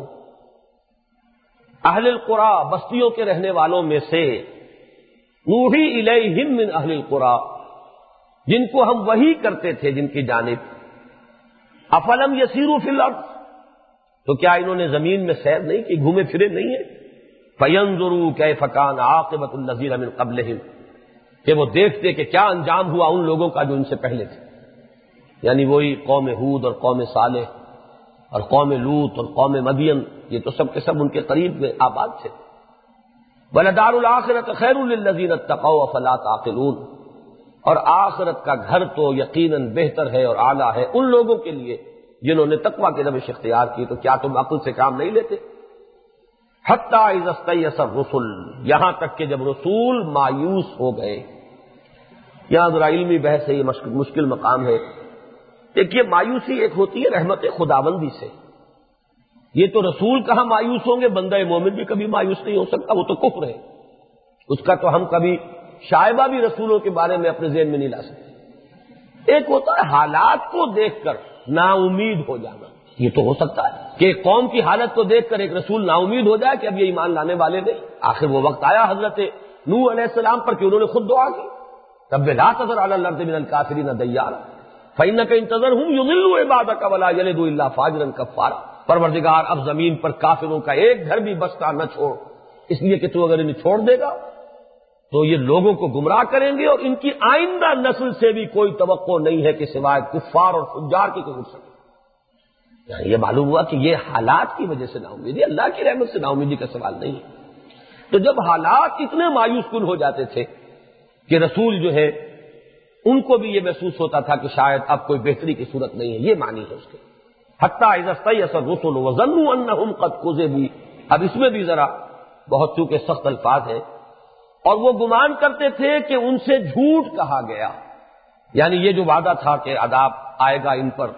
اہل القری، بستیوں کے رہنے والوں میں سے، نوحی الیہم من اہل القری، جن کو ہم وحی کرتے تھے جن کی جانب۔ افلم یسیروا فی الارض، تو کیا انہوں نے زمین میں سیر نہیں کی، گھومے پھرے نہیں ہیں؟ فینظروا کیف کان عاقبۃ الذین من قبلہم، کہ وہ دیکھتے کہ کیا انجام ہوا ان لوگوں کا جو ان سے پہلے تھے، یعنی وہی قوم ہود اور قوم صالح اور قوم لوط اور قوم مدین، یہ تو سب کے سب ان کے قریب میں آباد تھے۔ وَلَدَارُ الْآخِرَةِ خَيْرٌ لِّلَّذِينَ اتَّقَوْا أَفَلَا تَعْقِلُونَ، اور آخرت کا گھر تو یقیناً بہتر ہے اور اعلیٰ ہے ان لوگوں کے لیے جنہوں نے تقویٰ کی روش اختیار کی، تو کیا تم عقل سے کام نہیں لیتے؟ حتیٰ اذا استیأس الرسل، یہاں تک کہ جب رسول مایوس ہو گئے۔ یہاں ذرا علمی بحث ہے، یہ مشکل مقام ہے۔ دیکھیے مایوسی ایک ہوتی ہے رحمت خداوندی سے، یہ تو رسول کہاں مایوس ہوں گے، بندہ مومن بھی کبھی مایوس نہیں ہو سکتا، وہ تو کفر ہے، اس کا تو ہم کبھی شائبہ بھی رسولوں کے بارے میں اپنے ذہن میں نہیں لا سکتے۔ ایک ہوتا ہے حالات کو دیکھ کر نا امید ہو جانا، یہ تو ہو سکتا ہے کہ ایک قوم کی حالت کو دیکھ کر ایک رسول نا امید ہو جائے کہ اب یہ ایمان لانے والے نہیں۔ آخر وہ وقت آیا حضرت نوح علیہ السلام پر کہ انہوں نے خود دعا کی، رب لا تذر علی الارض من الکافرین دیارا فإنک ان تذرہم یضلوا عبادک ولا یلدوا الا فاجرا کفارا، پروردگار اب زمین پر کافروں کا ایک گھر بھی بستا نہ چھوڑ، اس لیے کہ تو اگر انہیں چھوڑ دے گا تو یہ لوگوں کو گمراہ کریں گے اور ان کی آئندہ نسل سے بھی کوئی توقع نہیں ہے کہ سوائے کفار اور فجار کی کوئی اٹھ سکے۔ یعنی یہ معلوم ہوا کہ یہ حالات کی وجہ سے نا امیدی، اللہ کی رحمت سے نا امیدی کا سوال نہیں ہے۔ تو جب حالات اتنے مایوس کن ہو جاتے تھے کہ رسول جو ہے ان کو بھی یہ محسوس ہوتا تھا کہ شاید اب کوئی بہتری کی صورت نہیں ہے، یہ معنی ہے اس کے۔ حتیٰ اذا استیأس الرسل وظنوا انہم قد کذبوا، اب اس میں بھی ذرا بہت چونکہ سخت الفاظ ہیں، اور وہ گمان کرتے تھے کہ ان سے جھوٹ کہا گیا، یعنی یہ جو وعدہ تھا کہ عذاب آئے گا ان پر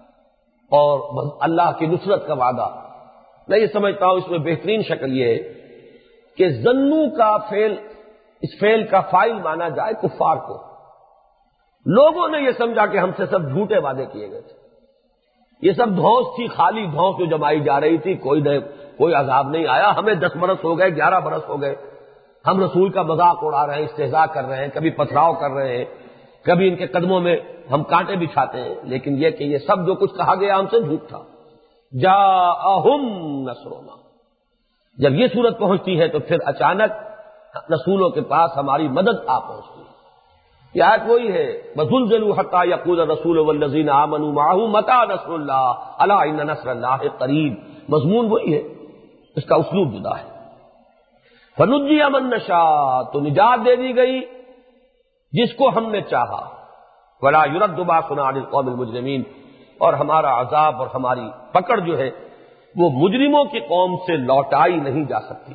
اور اللہ کی نصرت کا وعدہ، میں یہ سمجھتا ہوں اس میں بہترین شکل یہ ہے کہ ظنو کا فعل، اس فعل کا فاعل مانا جائے کفار کو، لوگوں نے یہ سمجھا کہ ہم سے سب جھوٹے وعدے کیے گئے تھے، یہ سب دھونس تھی، خالی دھونس جو جمائی جا رہی تھی، کوئی نہیں، کوئی عذاب نہیں آیا، ہمیں دس برس ہو گئے، گیارہ برس ہو گئے، ہم رسول کا مذاق اڑا رہے ہیں، استہزاء کر رہے ہیں، کبھی پتھراؤ کر رہے ہیں، کبھی ان کے قدموں میں ہم کانٹے بچھاتے ہیں، لیکن یہ کہ یہ سب جو کچھ کہا گیا ہم سے جھوٹ تھا۔ جاءہم نصرنا، جب یہ صورت پہنچتی ہے تو پھر اچانک رسولوں کے پاس ہماری مدد آ پہنچتی ہے۔ یہ آیت وہی ہے، وَزُلْزِلُوا حَتَّىٰ يَقُولَ الرَّسُولُ وَالَّذِينَ آمَنُوا مَعَهُ مَتَىٰ نَصْرُ اللَّهِ أَلَا إِنَّ نَصْرَ اللَّهِ قَرِيبٌ، مضمون وہی ہے، اس کا اسلوب جدا ہے۔ فَنُجِّيَ مَن نَّشَاءُ، تو نجات دے دی گئی جس کو ہم نے چاہا، وَلَا يُرَدُّ بَأْسُنَا عَنِ الْقَوْمِ الْمُجْرِمِينَ، اور ہمارا عذاب اور ہماری پکڑ جو ہے وہ مجرموں کی قوم سے لوٹائی نہیں جا سکتی،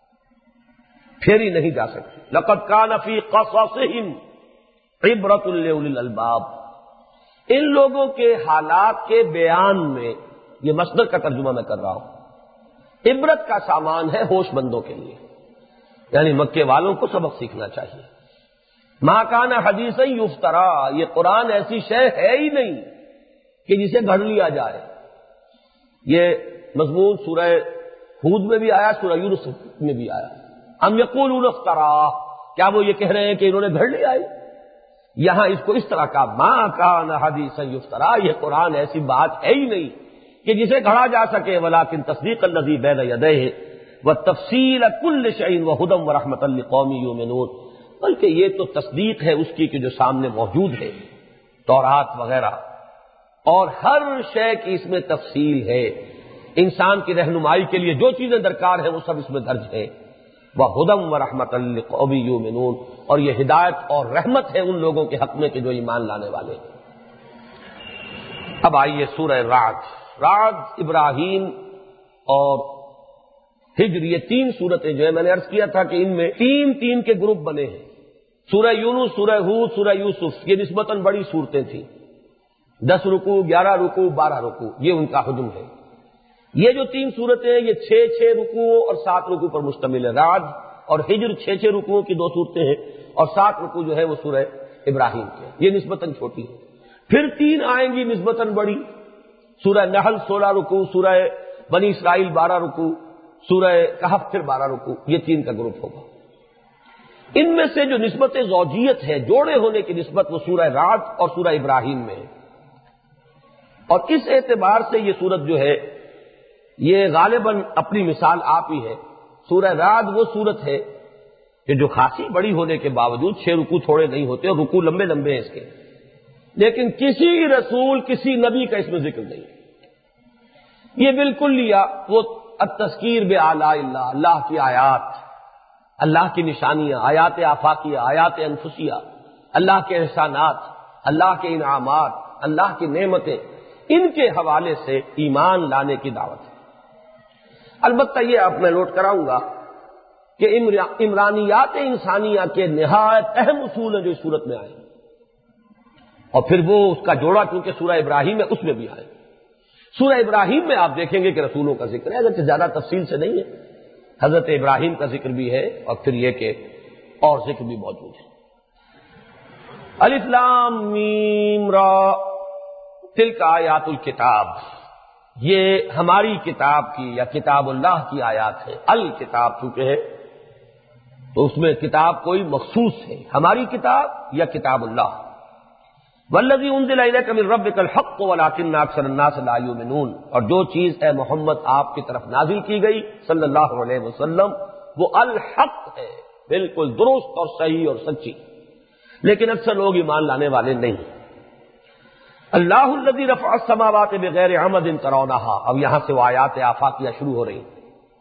پھیری نہیں جا سکتی۔ لَقَدْ كَانَ فِي قَصَصِهِمْ عِبْرَةٌ لِّأُولِي الْأَلْبَابِ، ان لوگوں کے حالات کے بیان میں، یہ مصدر کا ترجمہ میں کر رہا ہوں، عبرت کا سامان ہے ہوش مندوں کے لیے، یعنی مکے والوں کو سبق سیکھنا چاہیے۔ ما کان حدیثا یفترا، یہ قرآن ایسی شے ہے ہی نہیں کہ جسے گھڑ لیا جائے۔ یہ مضمون سورہ ہود میں بھی آیا، سورہ یونس میں بھی آیا، ام یقولون افترا، کیا وہ یہ کہہ رہے ہیں کہ انہوں نے گھڑ لیا ہے؟ یہاں اس کو اس طرح کا ما کان حدیثا یفترا، یہ قرآن ایسی بات ہے ہی نہیں کہ جسے گھڑا جا سکے، ولکن تصدیق الذی بین یدیہ وتفصیل کل شیء وہدی ورحمۃ لقوم یؤمنون، بلکہ یہ تو تصدیق ہے اس کی کہ جو سامنے موجود ہے، تورات وغیرہ، اور ہر شے کی اس میں تفصیل ہے، انسان کی رہنمائی کے لیے جو چیزیں درکار ہیں وہ سب اس میں درج ہیں۔ وَهُدًى وَرَحْمَةً لِّقَوْمٍ يُؤْمِنُونَ، اور یہ ہدایت اور رحمت ہے ان لوگوں کے حق میں کہ جو ایمان لانے والے ہیں۔ اب آئیے سورہ رعد۔ رعد، ابراہیم اور ہجر، یہ تین صورتیں جو ہے میں نے عرض کیا تھا کہ ان میں تین تین کے گروپ بنے ہیں۔ سورہ یونس، سورہ ہود، سورہ یوسف، یہ نسبتاً بڑی صورتیں تھیں، دس رکوع، گیارہ رکوع، بارہ رکوع، یہ ان کا حجم ہے۔ یہ جو تین صورتیں ہیں یہ چھ چھ رکوعوں اور سات رکوع پر مشتمل ہے۔ رعد اور ہجر چھ چھ رکوعوں کی دو صورتیں ہیں، اور سات رکوع جو ہے وہ سورہ ابراہیم کے، یہ نسبتاً چھوٹی ہے۔ پھر تین آئیں گی نسبتاً بڑی، سورہ نحل سولہ رکوع، سورہ بنی اسرائیل بارہ رکوع، سورہ کہف پھر بارہ رکوع، یہ تین کا گروپ ہوگا۔ ان میں سے جو نسبت زوجیت ہے، جوڑے ہونے کی نسبت، وہ سورہ رعد اور سورہ ابراہیم میں ہے، اور اس اعتبار سے یہ سورت جو ہے یہ غالباً اپنی مثال آپ ہی ہے۔ سورہ رعد وہ سورت ہے کہ جو خاصی بڑی ہونے کے باوجود چھ رکوع تھوڑے نہیں ہوتے، اور رکوع لمبے لمبے ہیں اس کے، لیکن کسی رسول کسی نبی کا اس میں ذکر نہیں۔ یہ بالکل لیا وہ التذکیر بآلاء اللہ، اللہ کی آیات، اللہ کی نشانیاں، آیات آفاقیہ، آیات انفسیہ، اللہ کے احسانات، اللہ کے انعامات، اللہ کی نعمتیں، ان کے حوالے سے ایمان لانے کی دعوت ہے۔ البتہ یہ آپ میں نوٹ کراؤں گا کہ عمرانیات انسانیہ کے نہایت اہم اصول ہیں جو اس صورت میں آئے، اور پھر وہ اس کا جوڑا چونکہ سورہ ابراہیم ہے اس میں بھی آئے۔ سورہ ابراہیم میں آپ دیکھیں گے کہ رسولوں کا ذکر ہے، اگرچہ زیادہ تفصیل سے نہیں ہے، حضرت ابراہیم کا ذکر بھی ہے، اور پھر یہ کہ اور ذکر بھی موجود ہے۔ الف لام میم را تلک آیات الکتاب، یہ ہماری کتاب کی یا کتاب اللہ کی آیات ہے۔ الکتاب چونکہ ہے تو اس میں کتاب کوئی مخصوص ہے، ہماری کتاب یا کتاب اللہ۔ والذی انزل الیک من ربک الحق ولکن اکثر الناس لا یؤمنون، اور جو چیز اے محمد آپ کی طرف نازل کی گئی صلی اللہ علیہ وسلم وہ الحق ہے، بالکل درست اور صحیح اور سچی، لیکن اکثر لوگ ایمان لانے والے نہیں۔ اللہ الذی رفع السماوات بغیر عمد ترونہا، اب یہاں سے وہ آیات آفاقیہ شروع ہو رہی ہیں۔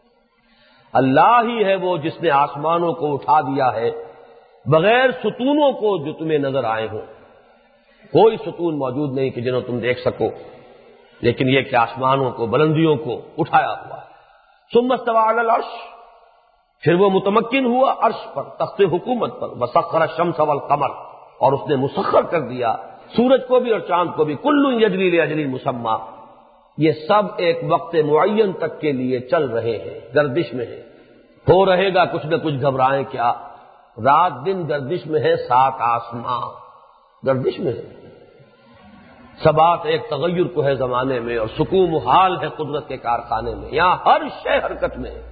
اللہ ہی ہے وہ جس نے آسمانوں کو اٹھا دیا ہے بغیر ستونوں کو جو تمہیں نظر آئے ہوں، کوئی ستون موجود نہیں کہ جنہوں تم دیکھ سکو، لیکن یہ کہ آسمانوں کو، بلندیوں کو اٹھایا ہوا ہے۔ ثم استوى علی العرش، پھر وہ متمکن ہوا عرش پر، تخت حکومت پر۔ وسخر الشمس والقمر، اور اس نے مسخر کر دیا سورج کو بھی اور چاند کو بھی۔ کل یجری لاجل مسمى، یہ سب ایک وقت معین تک کے لیے چل رہے ہیں، گردش میں ہیں، ہو رہے گا، کچھ نہ کچھ گھبرائیں کیا، رات دن گردش میں ہے، سات آسماں، گردش میں ہے. ثبات ایک تغیر کو ہے زمانے میں، اور سکون و حال ہے قدرت کے کارخانے میں. یہاں ہر شے حرکت میں ہے.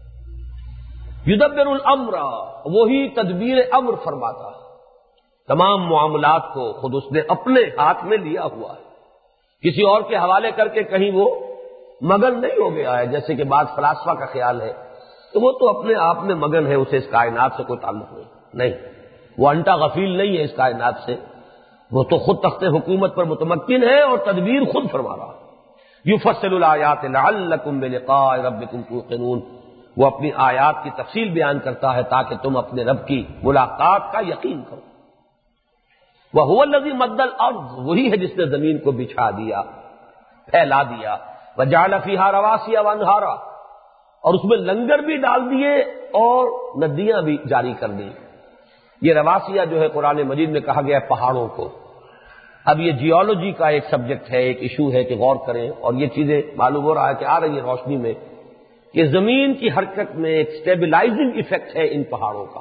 یدبر الامر، وہی تدبیر امر فرماتا ہے. تمام معاملات کو خود اس نے اپنے ہاتھ میں لیا ہوا ہے، کسی اور کے حوالے کر کے کہیں وہ مگن نہیں ہو گیا ہے جیسے کہ بعض فلاسفہ کا خیال ہے تو وہ تو اپنے آپ میں مگن ہے، اسے اس کائنات سے کوئی تعلق نہیں. نہیں، وہ انٹا غفیل نہیں ہے اس کائنات سے، وہ تو خود تخت حکومت پر متمکن ہے اور تدبیر خود فرما رہا. یفصل الآیات لعلکم بلقاء ربکم توقنون، وہ اپنی آیات کی تفصیل بیان کرتا ہے تاکہ تم اپنے رب کی ملاقات کا یقین کرو. وَهُوَ الَّذِي مَدَّ الْأَرْضَ، وہی ہے جس نے زمین کو بچھا دیا، پھیلا دیا. وَجَعَلَ فِيهَا رَوَاسِيَ وَأَنْهَارًا، اور اس میں لنگر بھی ڈال دیے اور ندیاں بھی جاری کر دی. یہ رواسیہ جو ہے قرآن مجید میں کہا گیا ہے پہاڑوں کو. اب یہ جیولوجی کا ایک سبجیکٹ ہے، ایک ایشو ہے کہ غور کریں، اور یہ چیزیں معلوم ہو رہا ہے کہ آ رہی ہے روشنی میں کہ زمین کی حرکت میں ایک سٹیبلائزنگ ایفیکٹ ہے ان پہاڑوں کا.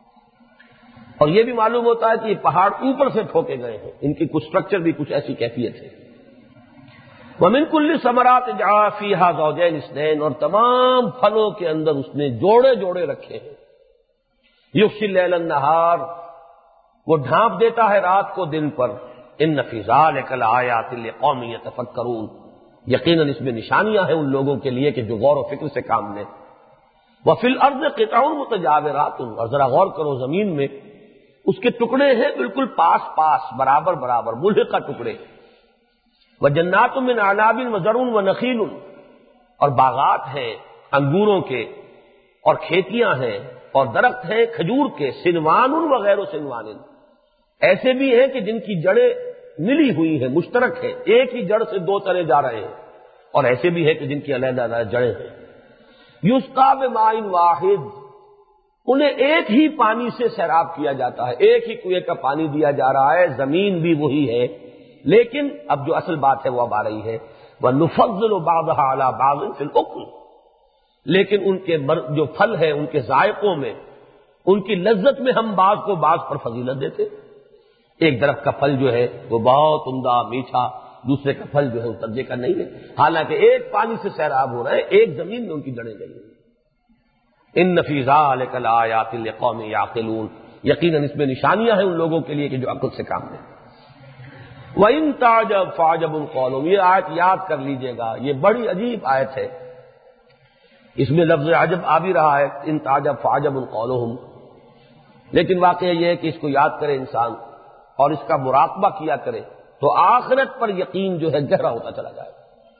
اور یہ بھی معلوم ہوتا ہے کہ یہ پہاڑ اوپر سے ٹھوکے گئے ہیں، ان کی کچھ اسٹرکچر بھی کچھ ایسی کیفیت ہے. وَمِن كُلِّ ثَمَرَاتِ جَعَلَ فِيهَا زَوْجَيْنِ اثْنَيْنِ، اور تمام پھلوں کے اندر اس نے جوڑے جوڑے رکھے ہیں. یغشی اللیل النہار، وہ ڈھانپ دیتا ہے رات کو دن پر. ان فی ذلک لآیات لقوم یتفکرون، یقیناً اس میں نشانیاں ہیں ان لوگوں کے لیے کہ جو غور و فکر سے کام لیں. وفی الارض قطع متجاورات، اور ذرا غور کرو زمین میں اس کے ٹکڑے ہیں بالکل پاس پاس، برابر برابر ملحقہ ٹکڑے. وجنات من اعناب وزرع ونخیل، اور باغات ہیں انگوروں کے اور کھیتیاں ہیں اور درخت ہیں کھجور کے. سنوان وغیر سنوان، ایسے بھی ہیں کہ جن کی جڑیں ملی ہوئی ہیں، مشترک ہیں، ایک ہی جڑ سے دو تنے جا رہے ہیں، اور ایسے بھی ہیں کہ جن کی علیحدہ علیحدہ جڑیں ہیں. یسقا بماء واحد، انہیں ایک ہی پانی سے سیراب کیا جاتا ہے، ایک ہی کنویں کا پانی دیا جا رہا ہے. زمین بھی وہی ہے، لیکن اب جو اصل بات ہے وہ اب آ رہی ہے. وَنُفَضِّلُ بَعْضَهَا عَلَى بَعْضٍ فِي الْأُكْلِ، لیکن ان کے جو پھل ہیں ان کے ذائقوں میں، ان کی لذت میں ہم بعض کو بعض پر فضیلت دیتے. ایک درخت کا پھل جو ہے وہ بہت عمدہ میٹھا، دوسرے کا پھل جو ہے اس درجے کا نہیں ہے، حالانکہ ایک پانی سے سیراب ہو رہا ہے، ایک زمین میں ان کی جڑیں گئی ہیں. ان فی ذلک لآیات لقوم یعقلون، یقیناً اس میں نشانیاں ہیں ان لوگوں کے لیے کہ جو عقل سے کام لیں. وَإِن تَعْجَبْ فَعَجَبٌ قَوْلُهُمْ، یہ آیت یاد کر لیجئے گا، یہ بڑی عجیب آیت ہے. اس میں لفظ عجب آ بھی رہا ہے، ان تعجب فعجب قولہم، لیکن واقعہ یہ ہے کہ اس کو یاد کرے انسان اور اس کا مراقبہ کیا کرے تو آخرت پر یقین جو ہے گہرا ہوتا چلا جائے.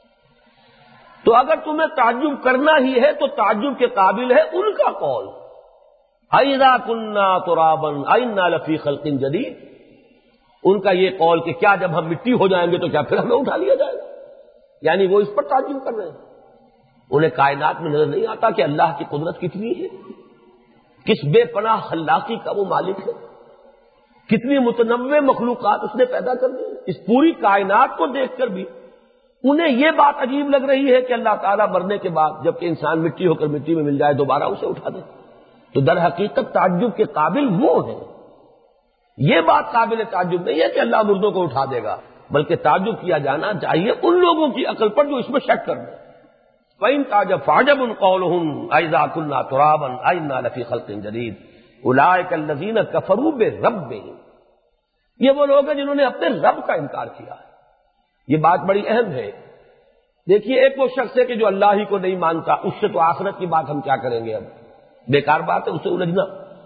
تو اگر تمہیں تعجب کرنا ہی ہے تو تعجب کے قابل ہے ان کا قول، اَإِذَا كُنَّا تُرَابًا أَإِنَّا لَفِي خَلْقٍ جَدِيدٍ، ان کا یہ قول کہ کیا جب ہم مٹی ہو جائیں گے تو کیا پھر ہمیں اٹھا لیا جائے گا. یعنی وہ اس پر تعجب کر رہے ہیں. انہیں کائنات میں نظر نہیں آتا کہ اللہ کی قدرت کتنی ہے، کس بے پناہ خلاقی کا وہ مالک ہے، کتنی متنوع مخلوقات اس نے پیدا کر دی. اس پوری کائنات کو دیکھ کر بھی انہیں یہ بات عجیب لگ رہی ہے کہ اللہ تعالیٰ مرنے کے بعد جبکہ انسان مٹی ہو کر مٹی میں مل جائے دوبارہ اسے اٹھا دے. تو در حقیقت تعجب کے قابل وہ ہیں. یہ بات قابل تعجب نہیں ہے کہ اللہ مردوں کو اٹھا دے گا، بلکہ تعجب کیا جانا چاہیے ان لوگوں کی عقل پر جو اس میں شک کر دیں. وَإِن تَعْجَبْ فَعَجَبٌ قَوْلُهُمْ أَإِذَا كُنَّا تُرَابًا أَإِنَّا لَفِي خَلْقٍ جَدِيدٍ أُولَٰئِكَ الَّذِينَ كَفَرُوا بِرَبِّهِمْ، یہ وہ لوگ ہیں جنہوں نے اپنے رب کا انکار کیا ہے. یہ بات بڑی اہم ہے. دیکھیے ایک وہ شخص ہے کہ جو اللہ ہی کو نہیں مانتا، اس سے تو آخرت کی بات ہم کیا کریں گے، اب بیکار بات ہے اس سے الجھنا.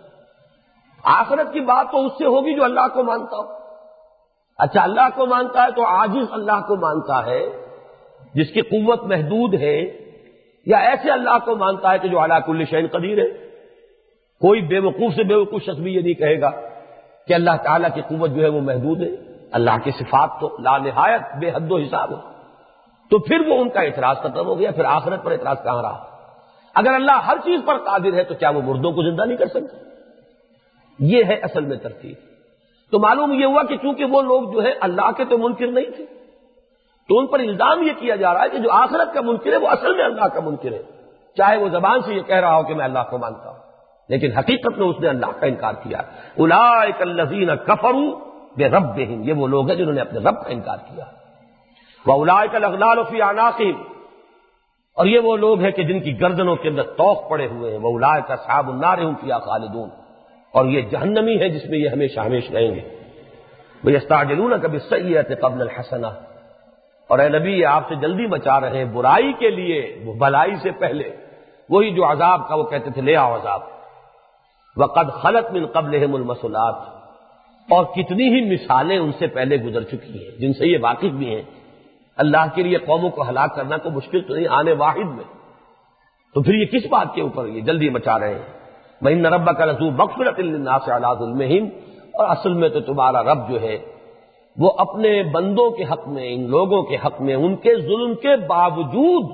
آخرت کی بات تو اس سے ہوگی جو اللہ کو مانتا ہو. اچھا اللہ کو مانتا ہے تو عاجز اللہ کو مانتا ہے جس کی قوت محدود ہے، یا ایسے اللہ کو مانتا ہے کہ جو علی کل شیء قدیر ہے. کوئی بے وقوف سے بے وقوف شخص بھی یہ نہیں کہے گا کہ اللہ تعالیٰ کی قوت جو ہے وہ محدود ہے. اللہ کی صفات تو لا نہایت بے حد و حساب ہے. تو پھر وہ ان کا اعتراض ختم ہو گیا، پھر آخرت پر اعتراض کہاں رہا. اگر اللہ ہر چیز پر قادر ہے تو کیا وہ مردوں کو زندہ نہیں کر سکتا؟ یہ ہے اصل میں ترتیب. تو معلوم یہ ہوا کہ چونکہ وہ لوگ جو ہے اللہ کے تو منکر نہیں تھے، تو ان پر الزام یہ کیا جا رہا ہے کہ جو آخرت کا منکر ہے وہ اصل میں اللہ کا منکر ہے، چاہے وہ زبان سے یہ کہہ رہا ہو کہ میں اللہ کو مانتا ہوں، لیکن حقیقت میں اس نے اللہ کا انکار کیا. اولئک الذین کفروا بربہم، یہ وہ لوگ ہیں جنہوں نے اپنے رب کا انکار کیا. وَأُولَٰئِكَ الْأَغْلَالُ فِي أَعْنَاقِهِمْ، اور یہ وہ لوگ ہیں کہ جن کی گردنوں کے اندر طوق پڑے ہوئے ہیں. وَأُولَٰئِكَ أَصْحَابُ النَّارِ هُمْ فِيهَا خَالِدُونَ، اور یہ جہنمی ہے جس میں یہ ہمیشہ ہمیشہ رہیں گے. وَيَسْتَعْجِلُونَكَ بِالسَّيِّئَةِ قَبْلَ الْحَسَنَةِ، اور اے نبی یہ آپ سے جلدی مچا رہے ہیں برائی کے لیے بھلائی سے پہلے، وہی جو عذاب کا وہ کہتے تھے لے آؤ عذاب. وَقَدْ خَلَتْ مِن قَبْلِهِمُ الْمَثُلَاتُ، اور کتنی ہی مثالیں ان سے پہلے گزر چکی ہیں جن سے یہ واقف بھی ہیں. اللہ کے لیے قوموں کو ہلاک کرنا کو مشکل تو نہیں آنے واحد میں، تو پھر یہ کس بات کے اوپر یہ جلدی مچا رہے ہیں. وَإِنَّ رَبَّكَ لَذُو مَغْفِرَةٍ لِلنَّاسِ عَلَىٰ ظُلْمِهِمْ، اور اصل میں تو تمہارا رب جو ہے وہ اپنے بندوں کے حق میں، ان لوگوں کے حق میں ان کے ظلم کے باوجود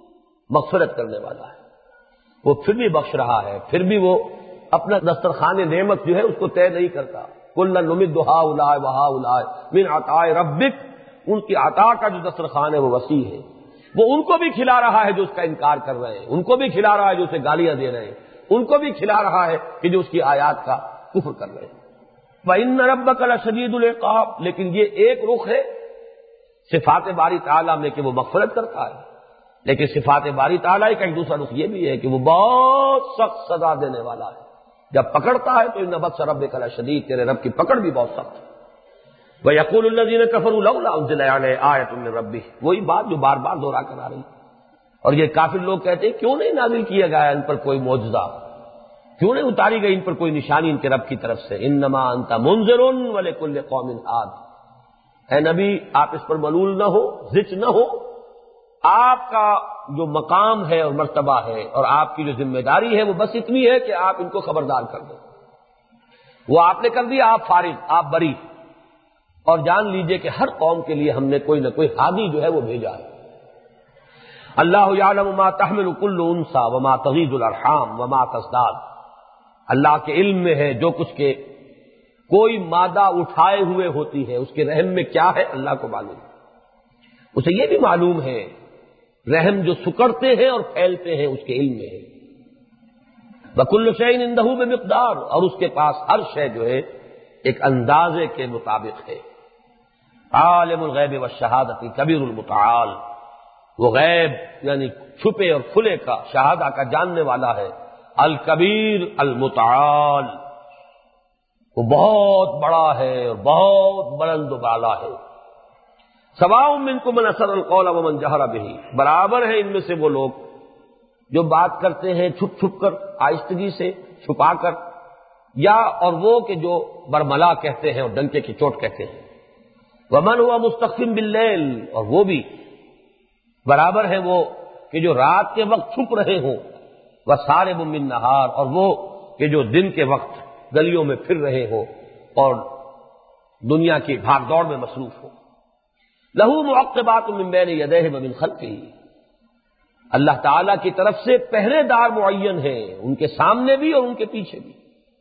مغفرت کرنے والا ہے. وہ پھر بھی بخش رہا ہے، پھر بھی وہ اپنا دسترخوان نعمت جو ہے اس کو طے نہیں کرتا. کُلًّا نُمِدُّ ہؤلاء وہؤلاء من عطاء ربک، ان کی عطا کا جو دسترخوان ہے وہ وسیع ہے. وہ ان کو بھی کھلا رہا ہے جو اس کا انکار کر رہے ہیں، ان کو بھی کھلا رہا ہے جو اسے گالیاں دے رہے ہیں، ان کو بھی کھلا رہا ہے کہ جو اس کی آیات کا کفر کر رہے ہیں. وَإِنَّ رَبَّكَ لَشَدِيدُ الْعِقَابِ، لیکن یہ ایک رخ ہے صفات باری تعالیٰ میں کہ وہ مغفرت کرتا ہے، لیکن صفات باری تعالیٰ کا ایک دوسرا رخ یہ بھی ہے کہ وہ بہت سخت سزا دینے والا ہے. جب پکڑتا ہے تو اِنَّ بَطْشَ رَبِّكَ لَشَدِيدٌ، تیرے رب کی پکڑ بھی بہت سخت ہے. وَيَقُولُ الَّذِينَ كَفَرُوا لَوْلَا أُنزِلَ عَلَيْهِ آيَةٌ مِّن رَّبِّهِ، وہی بات جو بار بار دہرا کر آ رہی. اور یہ کافر لوگ کہتے ہیں کیوں نہیں نازل کیا گیا ان پر کوئی معجزہ، کیوں نہیں اتاری گئی ان پر کوئی نشانی ان کے رب کی طرف سے. انما انت منذر ولکل قوم ہاد، اے نبی آپ اس پر ملول نہ ہو، زچ نہ ہو. آپ کا جو مقام ہے اور مرتبہ ہے اور آپ کی جو ذمہ داری ہے وہ بس اتنی ہے کہ آپ ان کو خبردار کر دیں. وہ آپ نے کر دیا، آپ فارغ، آپ بری. اور جان لیجئے کہ ہر قوم کے لیے ہم نے کوئی نہ کوئی ہادی جو ہے وہ بھیجا ہے. اللہ یعلم ما تحمل كل انثى وما تغیض الارحام وما تزداد، اللہ کے علم میں ہے جو کچھ کہ کوئی مادہ اٹھائے ہوئے ہوتی ہے اس کے رحم میں کیا ہے اللہ کو معلوم. اسے یہ بھی معلوم ہے رحم جو سکڑتے ہیں اور پھیلتے ہیں اس کے علم میں ہے. وَكُلُّ شَيْءٍ عِندَهُ بِمِقْدَارٍ، اور اس کے پاس ہر شے جو ہے ایک اندازے کے مطابق ہے. عالم الغیب والشہادۃ الکبیر المتعال، وہ غیب یعنی چھپے اور کھلے کا، شہادہ کا جاننے والا ہے. الکبیر المتعال، وہ بہت بڑا ہے اور بہت بلند و بالا ہے. سواء منکم من اسر القول ومن جہر بہ، برابر ہے ان میں سے وہ لوگ جو بات کرتے ہیں چھپ چھپ کر، آہستگی سے چھپا کر، یا اور وہ کہ جو برملا کہتے ہیں اور ڈنکے کی چوٹ کہتے ہیں. ومن هو مستخف باللیل، اور وہ بھی برابر ہے وہ کہ جو رات کے وقت چھپ رہے ہوں. وسارب بالنہار، اور وہ کہ جو دن کے وقت گلیوں میں پھر رہے ہوں اور دنیا کی بھاگ دوڑ میں مصروف ہو. لہو معقبات من بین یدیہ ومن خلفہ، اللہ تعالی کی طرف سے پہرے دار معین ہیں ان کے سامنے بھی اور ان کے پیچھے بھی.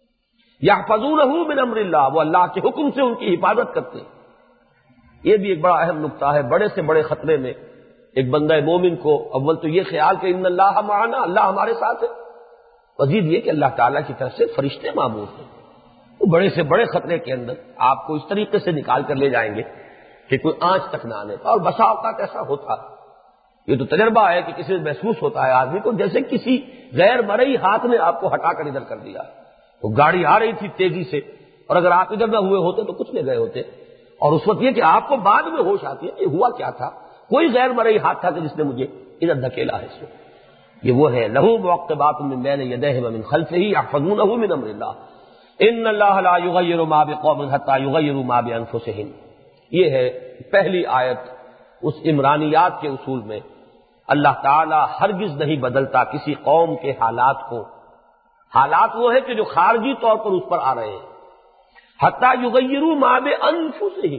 یحفظونہ من امر اللہ، وہ اللہ کے حکم سے ان کی حفاظت کرتے ہیں. یہ بھی ایک بڑا اہم نقطہ ہے. بڑے سے بڑے خطرے میں ایک بندہ مومن کو اول تو یہ خیال کہ ان اللہ معنا، اللہ ہمارے ساتھ ہے. مزید یہ کہ اللہ تعالیٰ کی طرف سے فرشتے معمور ہیں. وہ بڑے سے بڑے خطرے کے اندر آپ کو اس طریقے سے نکال کر لے جائیں گے کہ کوئی آنچ تک نہ آنے پا. اور بسا اوقات ایسا ہوتا ہے، یہ تو تجربہ ہے کہ کسی محسوس ہوتا ہے آدمی کو جیسے کسی غیر مرئی ہاتھ نے آپ کو ہٹا کر ادھر کر دیا. تو گاڑی آ رہی تھی تیزی سے اور اگر آپ ادھر نہ ہوئے ہوتے تو کچھ لے گئے ہوتے. اور اس وقت یہ کہ آپ کو بعد میں ہوش آتی ہے کہ ہوا کیا تھا، کوئی غیر مرئی ہاتھ تھا کہ جس نے مجھے ادھر دھکیلا ہے. اس وقت یہ وہ ہے لہو معقبات من بین یدیہ ومن خلفہ یحفظونہ من امر اللہ ان اللہ لا یغیر ما بقوم حتی یغیروا ما بانفسہم. یہ ہے پہلی آیت اس عمرانیات کے اصول میں. اللہ تعالی ہرگز نہیں بدلتا کسی قوم کے حالات کو. حالات وہ ہے کہ جو خارجی طور پر اس پر آ رہے ہیں. حتی یغیروا ما بانفسہم،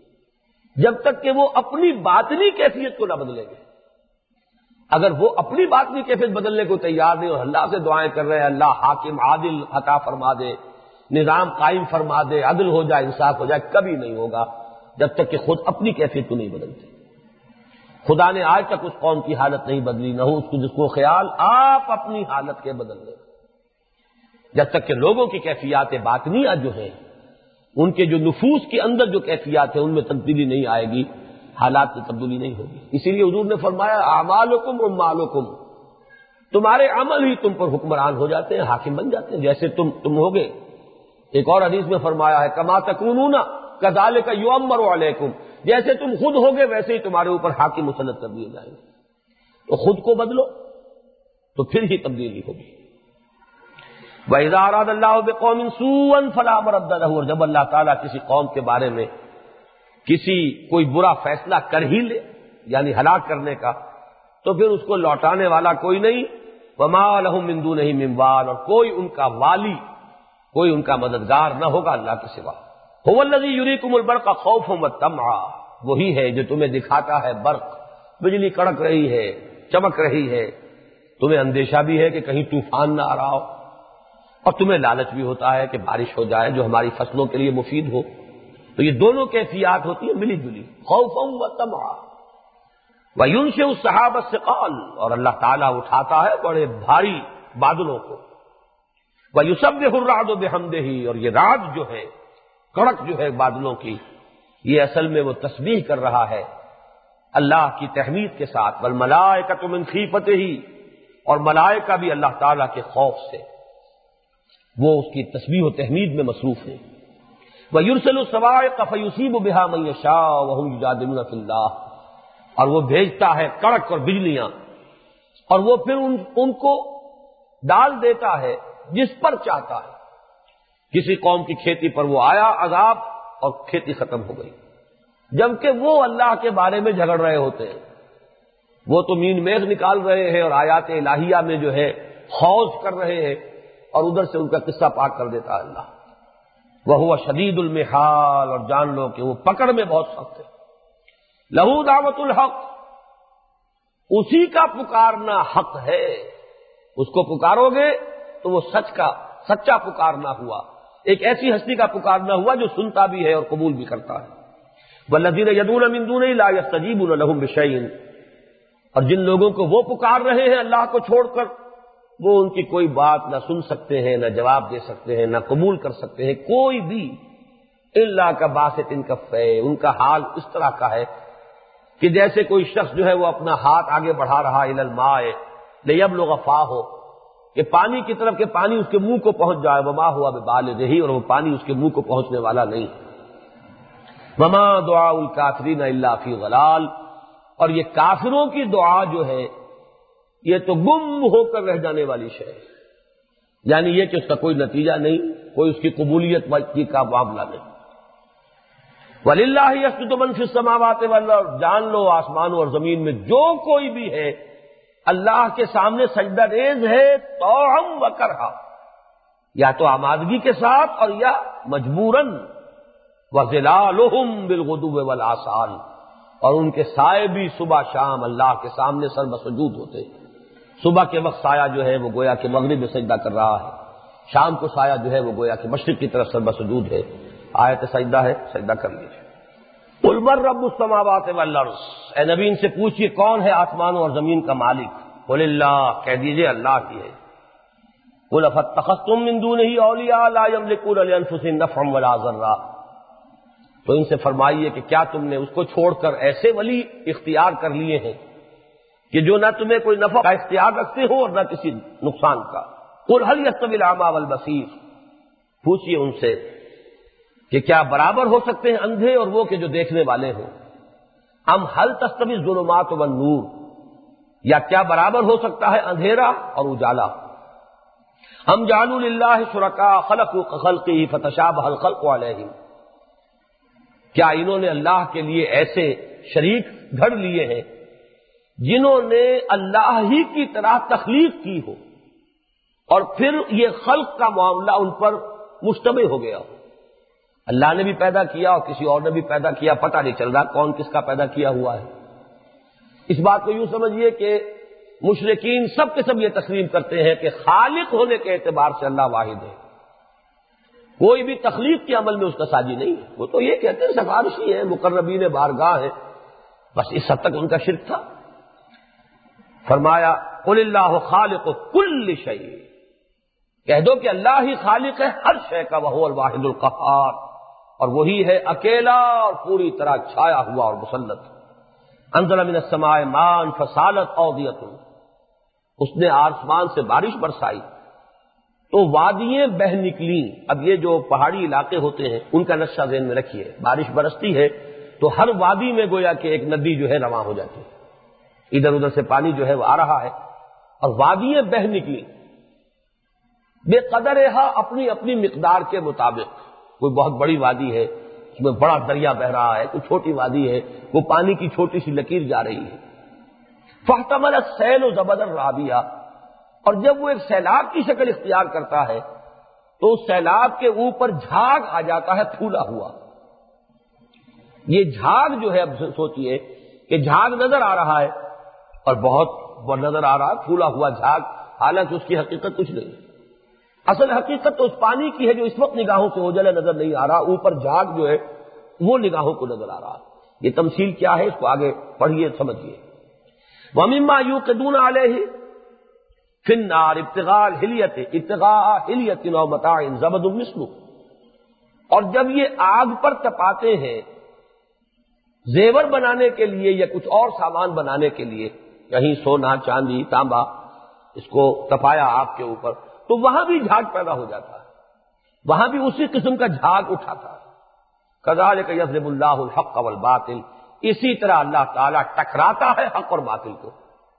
جب تک کہ وہ اپنی باطنی کیفیت کو نہ بدلیں گے. اگر وہ اپنی باطنی کیفیت بدلنے کو تیار نہیں اور اللہ سے دعائیں کر رہے ہیں اللہ حاکم عادل عطا فرما دے، نظام قائم فرما دے، عدل ہو جائے، انصاف ہو جائے، کبھی نہیں ہوگا جب تک کہ خود اپنی کیفیت کو نہیں بدلتے. خدا نے آج تک اس قوم کی حالت نہیں بدلی، نہ ہو اس کو جس کو خیال آپ اپنی حالت کے بدل لیں. جب تک کہ لوگوں کی کیفیات باطنیہ جو ہیں ان کے جو نفوس کے اندر جو کیفیات ہیں ان میں تبدیلی نہیں آئے گی، حالات میں تبدیلی نہیں ہوگی۔ اسی لیے حضور نے فرمایا اعمالکم اموالکم، تمہارے عمل ہی تم پر حکمران ہو جاتے ہیں، حاکم بن جاتے ہیں، جیسے تم تم ہوگے۔ ایک اور حدیث میں فرمایا ہے کما تکونون کذالک یؤمر علیکم، جیسے تم خود ہوگے ویسے ہی تمہارے اوپر حاکم مسلط کر دیے جائیں گے۔ تو خود کو بدلو تو پھر ہی تبدیلی ہوگی۔ وَإِذَا أَرَادَ اللَّهُ بِقَوْمٍ سُوءًا فَلَا مَرَدَّ لَهُ، اور جب اللہ تعالیٰ کسی قوم کے بارے میں کسی کوئی برا فیصلہ کر ہی لے، یعنی ہلاک کرنے کا، تو پھر اس کو لوٹانے والا کوئی نہیں۔ وَمَا لَهُم مِّن دُونِهِ مِن وَالٍ، اور کوئی ان کا والی، کوئی ان کا مددگار نہ ہوگا اللہ کے سوا۔ هُوَ الَّذِي يُرِيكُمُ الْبَرْقَ خَوْفًا وَطَمْعًا، وہی ہے جو تمہیں دکھاتا ہے برق، بجلی کڑک رہی ہے، چمک رہی ہے، تمہیں اندیشہ بھی ہے کہ کہیں طوفان نہ آ رہا ہو، اور تمہیں لالچ بھی ہوتا ہے کہ بارش ہو جائے جو ہماری فصلوں کے لیے مفید ہو۔ تو یہ دونوں کیفیات ہوتی ہیں ملی جلی، خوفا و طمعا۔ وَيُنشِئُ السَّحَابَ الثِّقَالَ، اور اللہ تعالیٰ اٹھاتا ہے بڑے بھاری بادلوں کو۔ وَيُسَبِّحُ الرَّعْدُ بِحَمْدِهِ، اور یہ رعد جو ہے، کڑک جو ہے بادلوں کی، یہ اصل میں وہ تسبیح کر رہا ہے اللہ کی تحمید کے ساتھ۔ وَالْمَلَائِكَةُ مِنْ خِیفَتِهِ، اور ملائکہ بھی اللہ تعالیٰ کے خوف سے وہ اس کی تسبیح و تحمید میں مصروف ہیں۔ وَيُرْسِلُ الصَّوَاعِقَ فَيُصِيبُ بِهَا مَن يَشَاءُ وَهُمْ يُجَادِلُونَ فِي اللَّهِ، اور وہ بھیجتا ہے کڑک اور بجلیاں، اور وہ پھر ان, ان کو ڈال دیتا ہے جس پر چاہتا ہے۔ کسی قوم کی کھیتی پر وہ آیا عذاب اور کھیتی ختم ہو گئی، جبکہ وہ اللہ کے بارے میں جھگڑ رہے ہوتے ہیں، وہ تو مین میغ نکال رہے ہیں اور آیات الہیہ میں جو ہے خوض کر رہے ہیں، اور ادھر سے ان کا قصہ پاک کر دیتا ہے اللہ۔ وَهُوَ شَدِيدُ الْمِحَالِ، اور جان لو کہ وہ پکڑ میں بہت سخت ہے۔ لَهُ دعوت الحق، اسی کا پکارنا حق ہے، اس کو پکارو گے تو وہ سچ کا سچا پکارنا ہوا، ایک ایسی ہستی کا پکارنا ہوا جو سنتا بھی ہے اور قبول بھی کرتا ہے۔ وَالَّذِينَ يَدْعُونَ مِن دُونِهِ لَا يَسْتَجِيبُونَ لَهُم بِشَيْءٍ، اور جن لوگوں کو وہ پکار رہے ہیں اللہ کو چھوڑ کر، وہ ان کی کوئی بات نہ سن سکتے ہیں، نہ جواب دے سکتے ہیں، نہ قبول کر سکتے ہیں، کوئی بھی۔ الا کباسط کفیہ، ان کا حال اس طرح کا ہے کہ جیسے کوئی شخص جو ہے وہ اپنا ہاتھ آگے بڑھا رہا الی الماء لیبلغ فاہ، کہ پانی کی طرف کہ پانی اس کے منہ کو پہنچ جائے، وما ہوا ببالغہ، اور وہ پانی اس کے منہ کو پہنچنے والا نہیں۔ وما دعاء الکافرین الا فی ضلال، اور یہ کافروں کی دعا جو ہے یہ تو گم ہو کر رہ جانے والی شے ہے، یعنی یہ کہ اس کا کوئی نتیجہ نہیں، کوئی اس کی قبولیت کی کا معاملہ نہیں۔ وَلِلَّهِ يَسْجُدُ مَن فِي السَّمَاوَاتِ وَالْأَرْضِ، جان لو آسمانوں اور زمین میں جو کوئی بھی ہے اللہ کے سامنے سجدہ ریز ہے، طوعا و کرہا، یا تو آمادگی کے ساتھ اور یا مجبوراً۔ وَظِلَالُهُمْ بِالْغُدُوِّ وَالْآصَالِ، اور ان کے سائے بھی صبح شام اللہ کے سامنے سر بسجود ہوتے ہیں۔ صبح کے وقت سایہ جو ہے وہ گویا کہ مغرب میں سجدہ کر رہا ہے، شام کو سایہ جو ہے وہ گویا کہ مشرق کی طرف سر بسجود ہے۔ آیت سجدہ ہے، سجدہ کر لیجیے۔ قُلْ مَن رَّبُّ السَّمَاوَاتِ وَالْأَرْضِ، اے نبی ان سے پوچھئے کون ہے آسمانوں اور زمین کا مالک؟ قُلِ اللَّهُ، کہہ دیجیے اللہ ہی ہے۔ قُلْ أَفَاتَّخَذْتُم مِّن دُونِهِ أَوْلِيَاءَ لَا يَمْلِكُونَ لِأَنفُسِهِمْ نَفْعًا وَلَا ضَرًّا، تو ان سے فرمائیے کہ کیا تم نے اس کو چھوڑ کر ایسے ولی اختیار کر لیے ہیں کہ جو نہ تمہیں کوئی نفع کا اختیار رکھتے ہو اور نہ کسی نقصان کا۔ قُلْ هَلْ يَسْتَوِي الْأَعْمَىٰ وَالْبَصِيرُ، پوچھئے ان سے کہ کیا برابر ہو سکتے ہیں اندھے اور وہ کہ جو دیکھنے والے ہوں؟ ام هل تستوی الظلمات والنور، یا کیا برابر ہو سکتا ہے اندھیرا اور اجالا؟ ہم جعلوا للہ شرکاء خلقوا كخلقه فتشابه الخلق علیہم، کیا انہوں نے اللہ کے لیے ایسے شریک گھڑ لیے ہیں جنہوں نے اللہ ہی کی طرح تخلیق کی ہو اور پھر یہ خلق کا معاملہ ان پر مشتبہ ہو گیا ہو؟ اللہ نے بھی پیدا کیا اور کسی اور نے بھی پیدا کیا، پتہ نہیں چل رہا کون کس کا پیدا کیا ہوا ہے۔ اس بات کو یوں سمجھیے کہ مشرکین سب کے سب یہ تسلیم کرتے ہیں کہ خالق ہونے کے اعتبار سے اللہ واحد ہے، کوئی بھی تخلیق کے عمل میں اس کا ساجی نہیں ہے۔ وہ تو یہ کہتے ہیں سفارشی ہیں، مقربین بارگاہ ہیں، بس اس حد تک ان کا شرک تھا۔ فرمایا قل اللہ خالق کل شیء، کہہ دو کہ اللہ ہی خالق ہے ہر شے کا، وہو الواحد القہار، اور وہی ہے اکیلا اور پوری طرح چھایا ہوا اور مسلط. انزل من السماء ماء فسالت اودیۃ، اس نے آسمان سے بارش برسائی تو وادیاں بہہ نکلیں. اب یہ جو پہاڑی علاقے ہوتے ہیں ان کا نقشہ ذہن میں رکھیے، بارش برستی ہے تو ہر وادی میں گویا کہ ایک ندی جو ہے رواں ہو جاتی ہے، ادھر ادھر سے پانی جو ہے وہ آ رہا ہے اور وادیاں بہہ نکلیں بے قدرہا، اپنی اپنی مقدار کے مطابق. کوئی بہت بڑی وادی ہے اس میں بڑا دریا بہ رہا ہے، کوئی چھوٹی وادی ہے وہ پانی کی چھوٹی سی لکیر جا رہی ہے. فاحتمل السیل زبدا رابیہ، اور جب وہ ایک سیلاب کی شکل اختیار کرتا ہے تو اس سیلاب کے اوپر جھاگ آ جاتا ہے پھولا ہوا. یہ جھاگ جو ہے اب سوچئے کہ جھاگ نظر آ رہا ہے اور بہت نظر آ رہا ہے پھولا ہوا جھاگ، حالانکہ اس کی حقیقت کچھ نہیں. اصل حقیقت تو اس پانی کی ہے جو اس وقت نگاہوں سے اوجھل نظر نہیں آ رہا، اوپر جھاگ جو ہے وہ نگاہوں کو نظر آ رہا. یہ تمثیل کیا ہے اس کو آگے پڑھیے سمجھیے. وَمِمَّا يُوقِدُونَ عَلَيْهِ فِي النَّارِ ابْتِغَاءَ الْحِلْيَةِ ابْتِغَاءَ حِلْيَةٍ أَوْ مَتَاعٍ زَبَدٌ مِثْلُهُ، اور جب یہ آگ پر تپاتے ہیں زیور بنانے کے لیے یا کچھ اور سامان بنانے کے لیے، کہیں سونا چاندی تانبا اس کو تپایا آگ کے اوپر تو وہاں بھی جھاگ پیدا ہو جاتا ہے، وہاں بھی اسی قسم کا جھاگ اٹھاتا ہے. كَذَلِكَ يَضْرِبُ اللَّهُ الْحَقَّ وَالْبَاطِلَ، اسی طرح اللہ تعالیٰ ٹکراتا ہے حق اور باطل کو.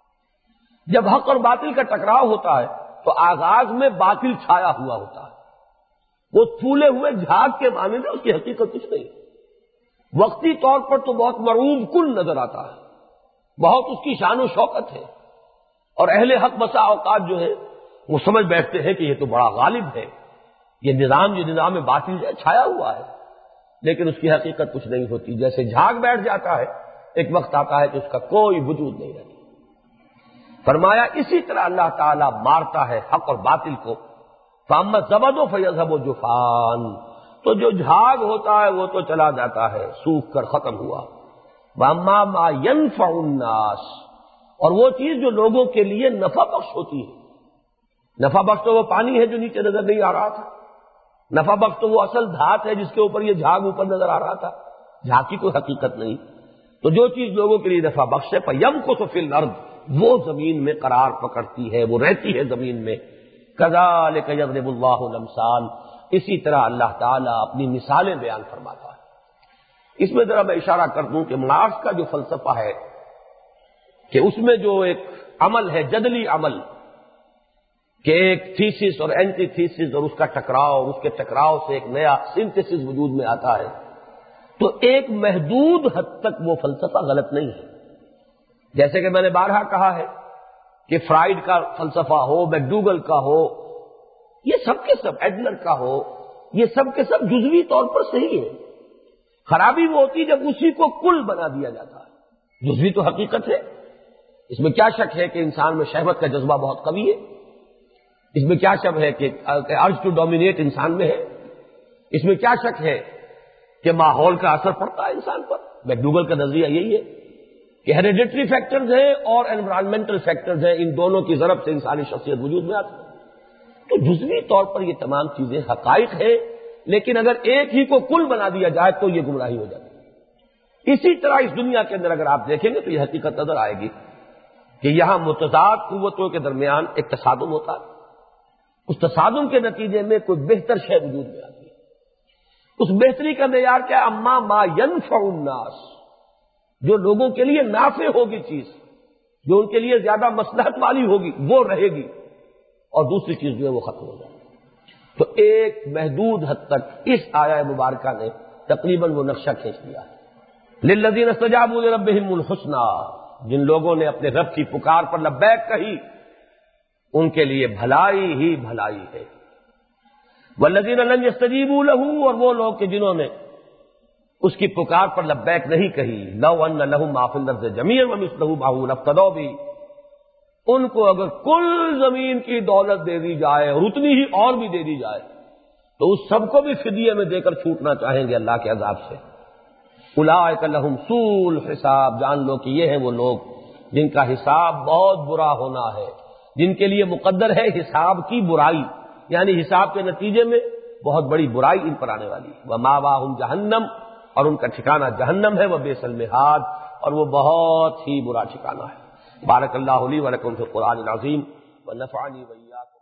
جب حق اور باطل کا ٹکراؤ ہوتا ہے تو آغاز میں باطل چھایا ہوا ہوتا ہے، وہ پھولے ہوئے جھاگ کے معنی میں اس کی حقیقت کچھ نہیں. وقتی طور پر تو بہت مرعوب کل نظر آتا ہے، بہت اس کی شان و شوکت ہے، اور اہل حق بسا اوقات جو ہے وہ سمجھ بیٹھتے ہیں کہ یہ تو بڑا غالب ہے، یہ نظام یہ نظام باطل ہے چھایا ہوا ہے، لیکن اس کی حقیقت کچھ نہیں ہوتی. جیسے جھاگ بیٹھ جاتا ہے ایک وقت آتا ہے کہ اس کا کوئی وجود نہیں رہتا. فرمایا اسی طرح اللہ تعالیٰ مارتا ہے حق اور باطل کو. فَأَمَّا الزَّبَدُ فَيَذْهَبُ جُفَاءً، تو جو جھاگ ہوتا ہے وہ تو چلا جاتا ہے سوکھ کر ختم ہوا. وَأَمَّا مَا يَنفَعُ النَّاسَ، اور وہ چیز جو لوگوں کے لیے نفع بخش ہوتی ہے. نفع بخش تو وہ پانی ہے جو نیچے نظر نہیں آ رہا تھا، نفع بخش تو وہ اصل دھات ہے جس کے اوپر یہ جھاگ اوپر نظر آ رہا تھا، جھاگ کی کوئی حقیقت نہیں. تو جو چیز لوگوں کے لیے نفع بخش ہے فَيَمْكُثُ فِي الْأَرْضِ، وہ زمین میں قرار پکڑتی ہے، وہ رہتی ہے زمین میں. كَذَلِكَ يَضْرِبُ اللَّهُ الْأَمْثَالَ، اسی طرح اللہ تعالیٰ اپنی مثالیں بیان فرماتا ہے. اس میں ذرا میں اشارہ کر دوں کہ مارکس کا جو فلسفہ ہے کہ اس میں جو ایک عمل ہے جدلی عمل کہ ایک تھیسس اور اینٹی تھیسس اور اس کا ٹکراؤ اور اس کے ٹکراؤ سے ایک نیا سنتھسس وجود میں آتا ہے، تو ایک محدود حد تک وہ فلسفہ غلط نہیں ہے. جیسے کہ میں نے بارہا کہا ہے کہ فرائیڈ کا فلسفہ ہو، میکڈوگل کا ہو، یہ سب کے سب ایڈلر کا ہو، یہ سب کے سب جزوی طور پر صحیح ہے. خرابی وہ ہوتی جب اسی کو کل بنا دیا جاتا ہے. جزوی تو حقیقت ہے، اس میں کیا شک ہے کہ انسان میں شہوت کا جذبہ بہت قوی ہے، اس میں کیا شک ہے کہ ارج ٹو ڈومینیٹ انسان میں ہے، اس میں کیا شک ہے کہ ماحول کا اثر پڑتا ہے انسان پر. میکڈوگل کا نظریہ یہی ہے کہ ہیریڈیٹری فیکٹرز ہیں اور انوائرمنٹل فیکٹرز ہیں، ان دونوں کی ضرب سے انسانی شخصیت وجود میں آتی ہے. تو جزوی طور پر یہ تمام چیزیں حقائق ہیں، لیکن اگر ایک ہی کو کل بنا دیا جائے تو یہ گمراہی ہو جاتی ہے. اسی طرح اس دنیا کے اندر اگر آپ دیکھیں گے تو یہ حقیقت نظر آئے گی کہ یہاں متضاد قوتوں کے درمیان ایک تصادم ہوتا ہے، اس تصادم کے نتیجے میں کوئی بہتر شے وجود میں آتی ہے. اس بہتری کا معیار کیا ہے؟ اما ما ينفع الناس، جو لوگوں کے لیے نافع ہوگی چیز، جو ان کے لیے زیادہ مصلحت والی ہوگی وہ رہے گی، اور دوسری چیز جو ہے وہ ختم ہو جائے گی. تو ایک محدود حد تک اس آیہ مبارکہ نے تقریباً وہ نقشہ کھینچ لیا ہے. للذین استجابوا لربہم الحسنی، جن لوگوں نے اپنے رب کی پکار پر لبیک کہی ان کے لیے بھلائی ہی بھلائی ہے. والذین لم یستجیبوا لہ، اور وہ لوگ کہ جنہوں نے اس کی پکار پر لبیک نہیں کہی، لو ان لہم ما فی الارض جمیعا ومثلہ معہ لافتدوا بہ، ان کو اگر کل زمین کی دولت دے دی جائے اور اتنی ہی اور بھی دے دی جائے تو اس سب کو بھی فدیے میں دے کر چھوٹنا چاہیں گے اللہ کے عذاب سے. اولئک لہم سوء الحساب، جان لو کہ یہ ہیں وہ لوگ جن کا حساب بہت برا ہونا ہے، جن کے لیے مقدر ہے حساب کی برائی، یعنی حساب کے نتیجے میں بہت بڑی برائی ان پر آنے والی ہے۔ وَمَأْوَاهُمْ جہنم، اور ان کا ٹھکانہ جہنم ہے، وَبِئْسَ الْمِہَادُ، اور وہ بہت ہی برا ٹھکانہ ہے۔ بارک اللہ لی و لکم فی القرآن العظیم ونفعنی وإیاکم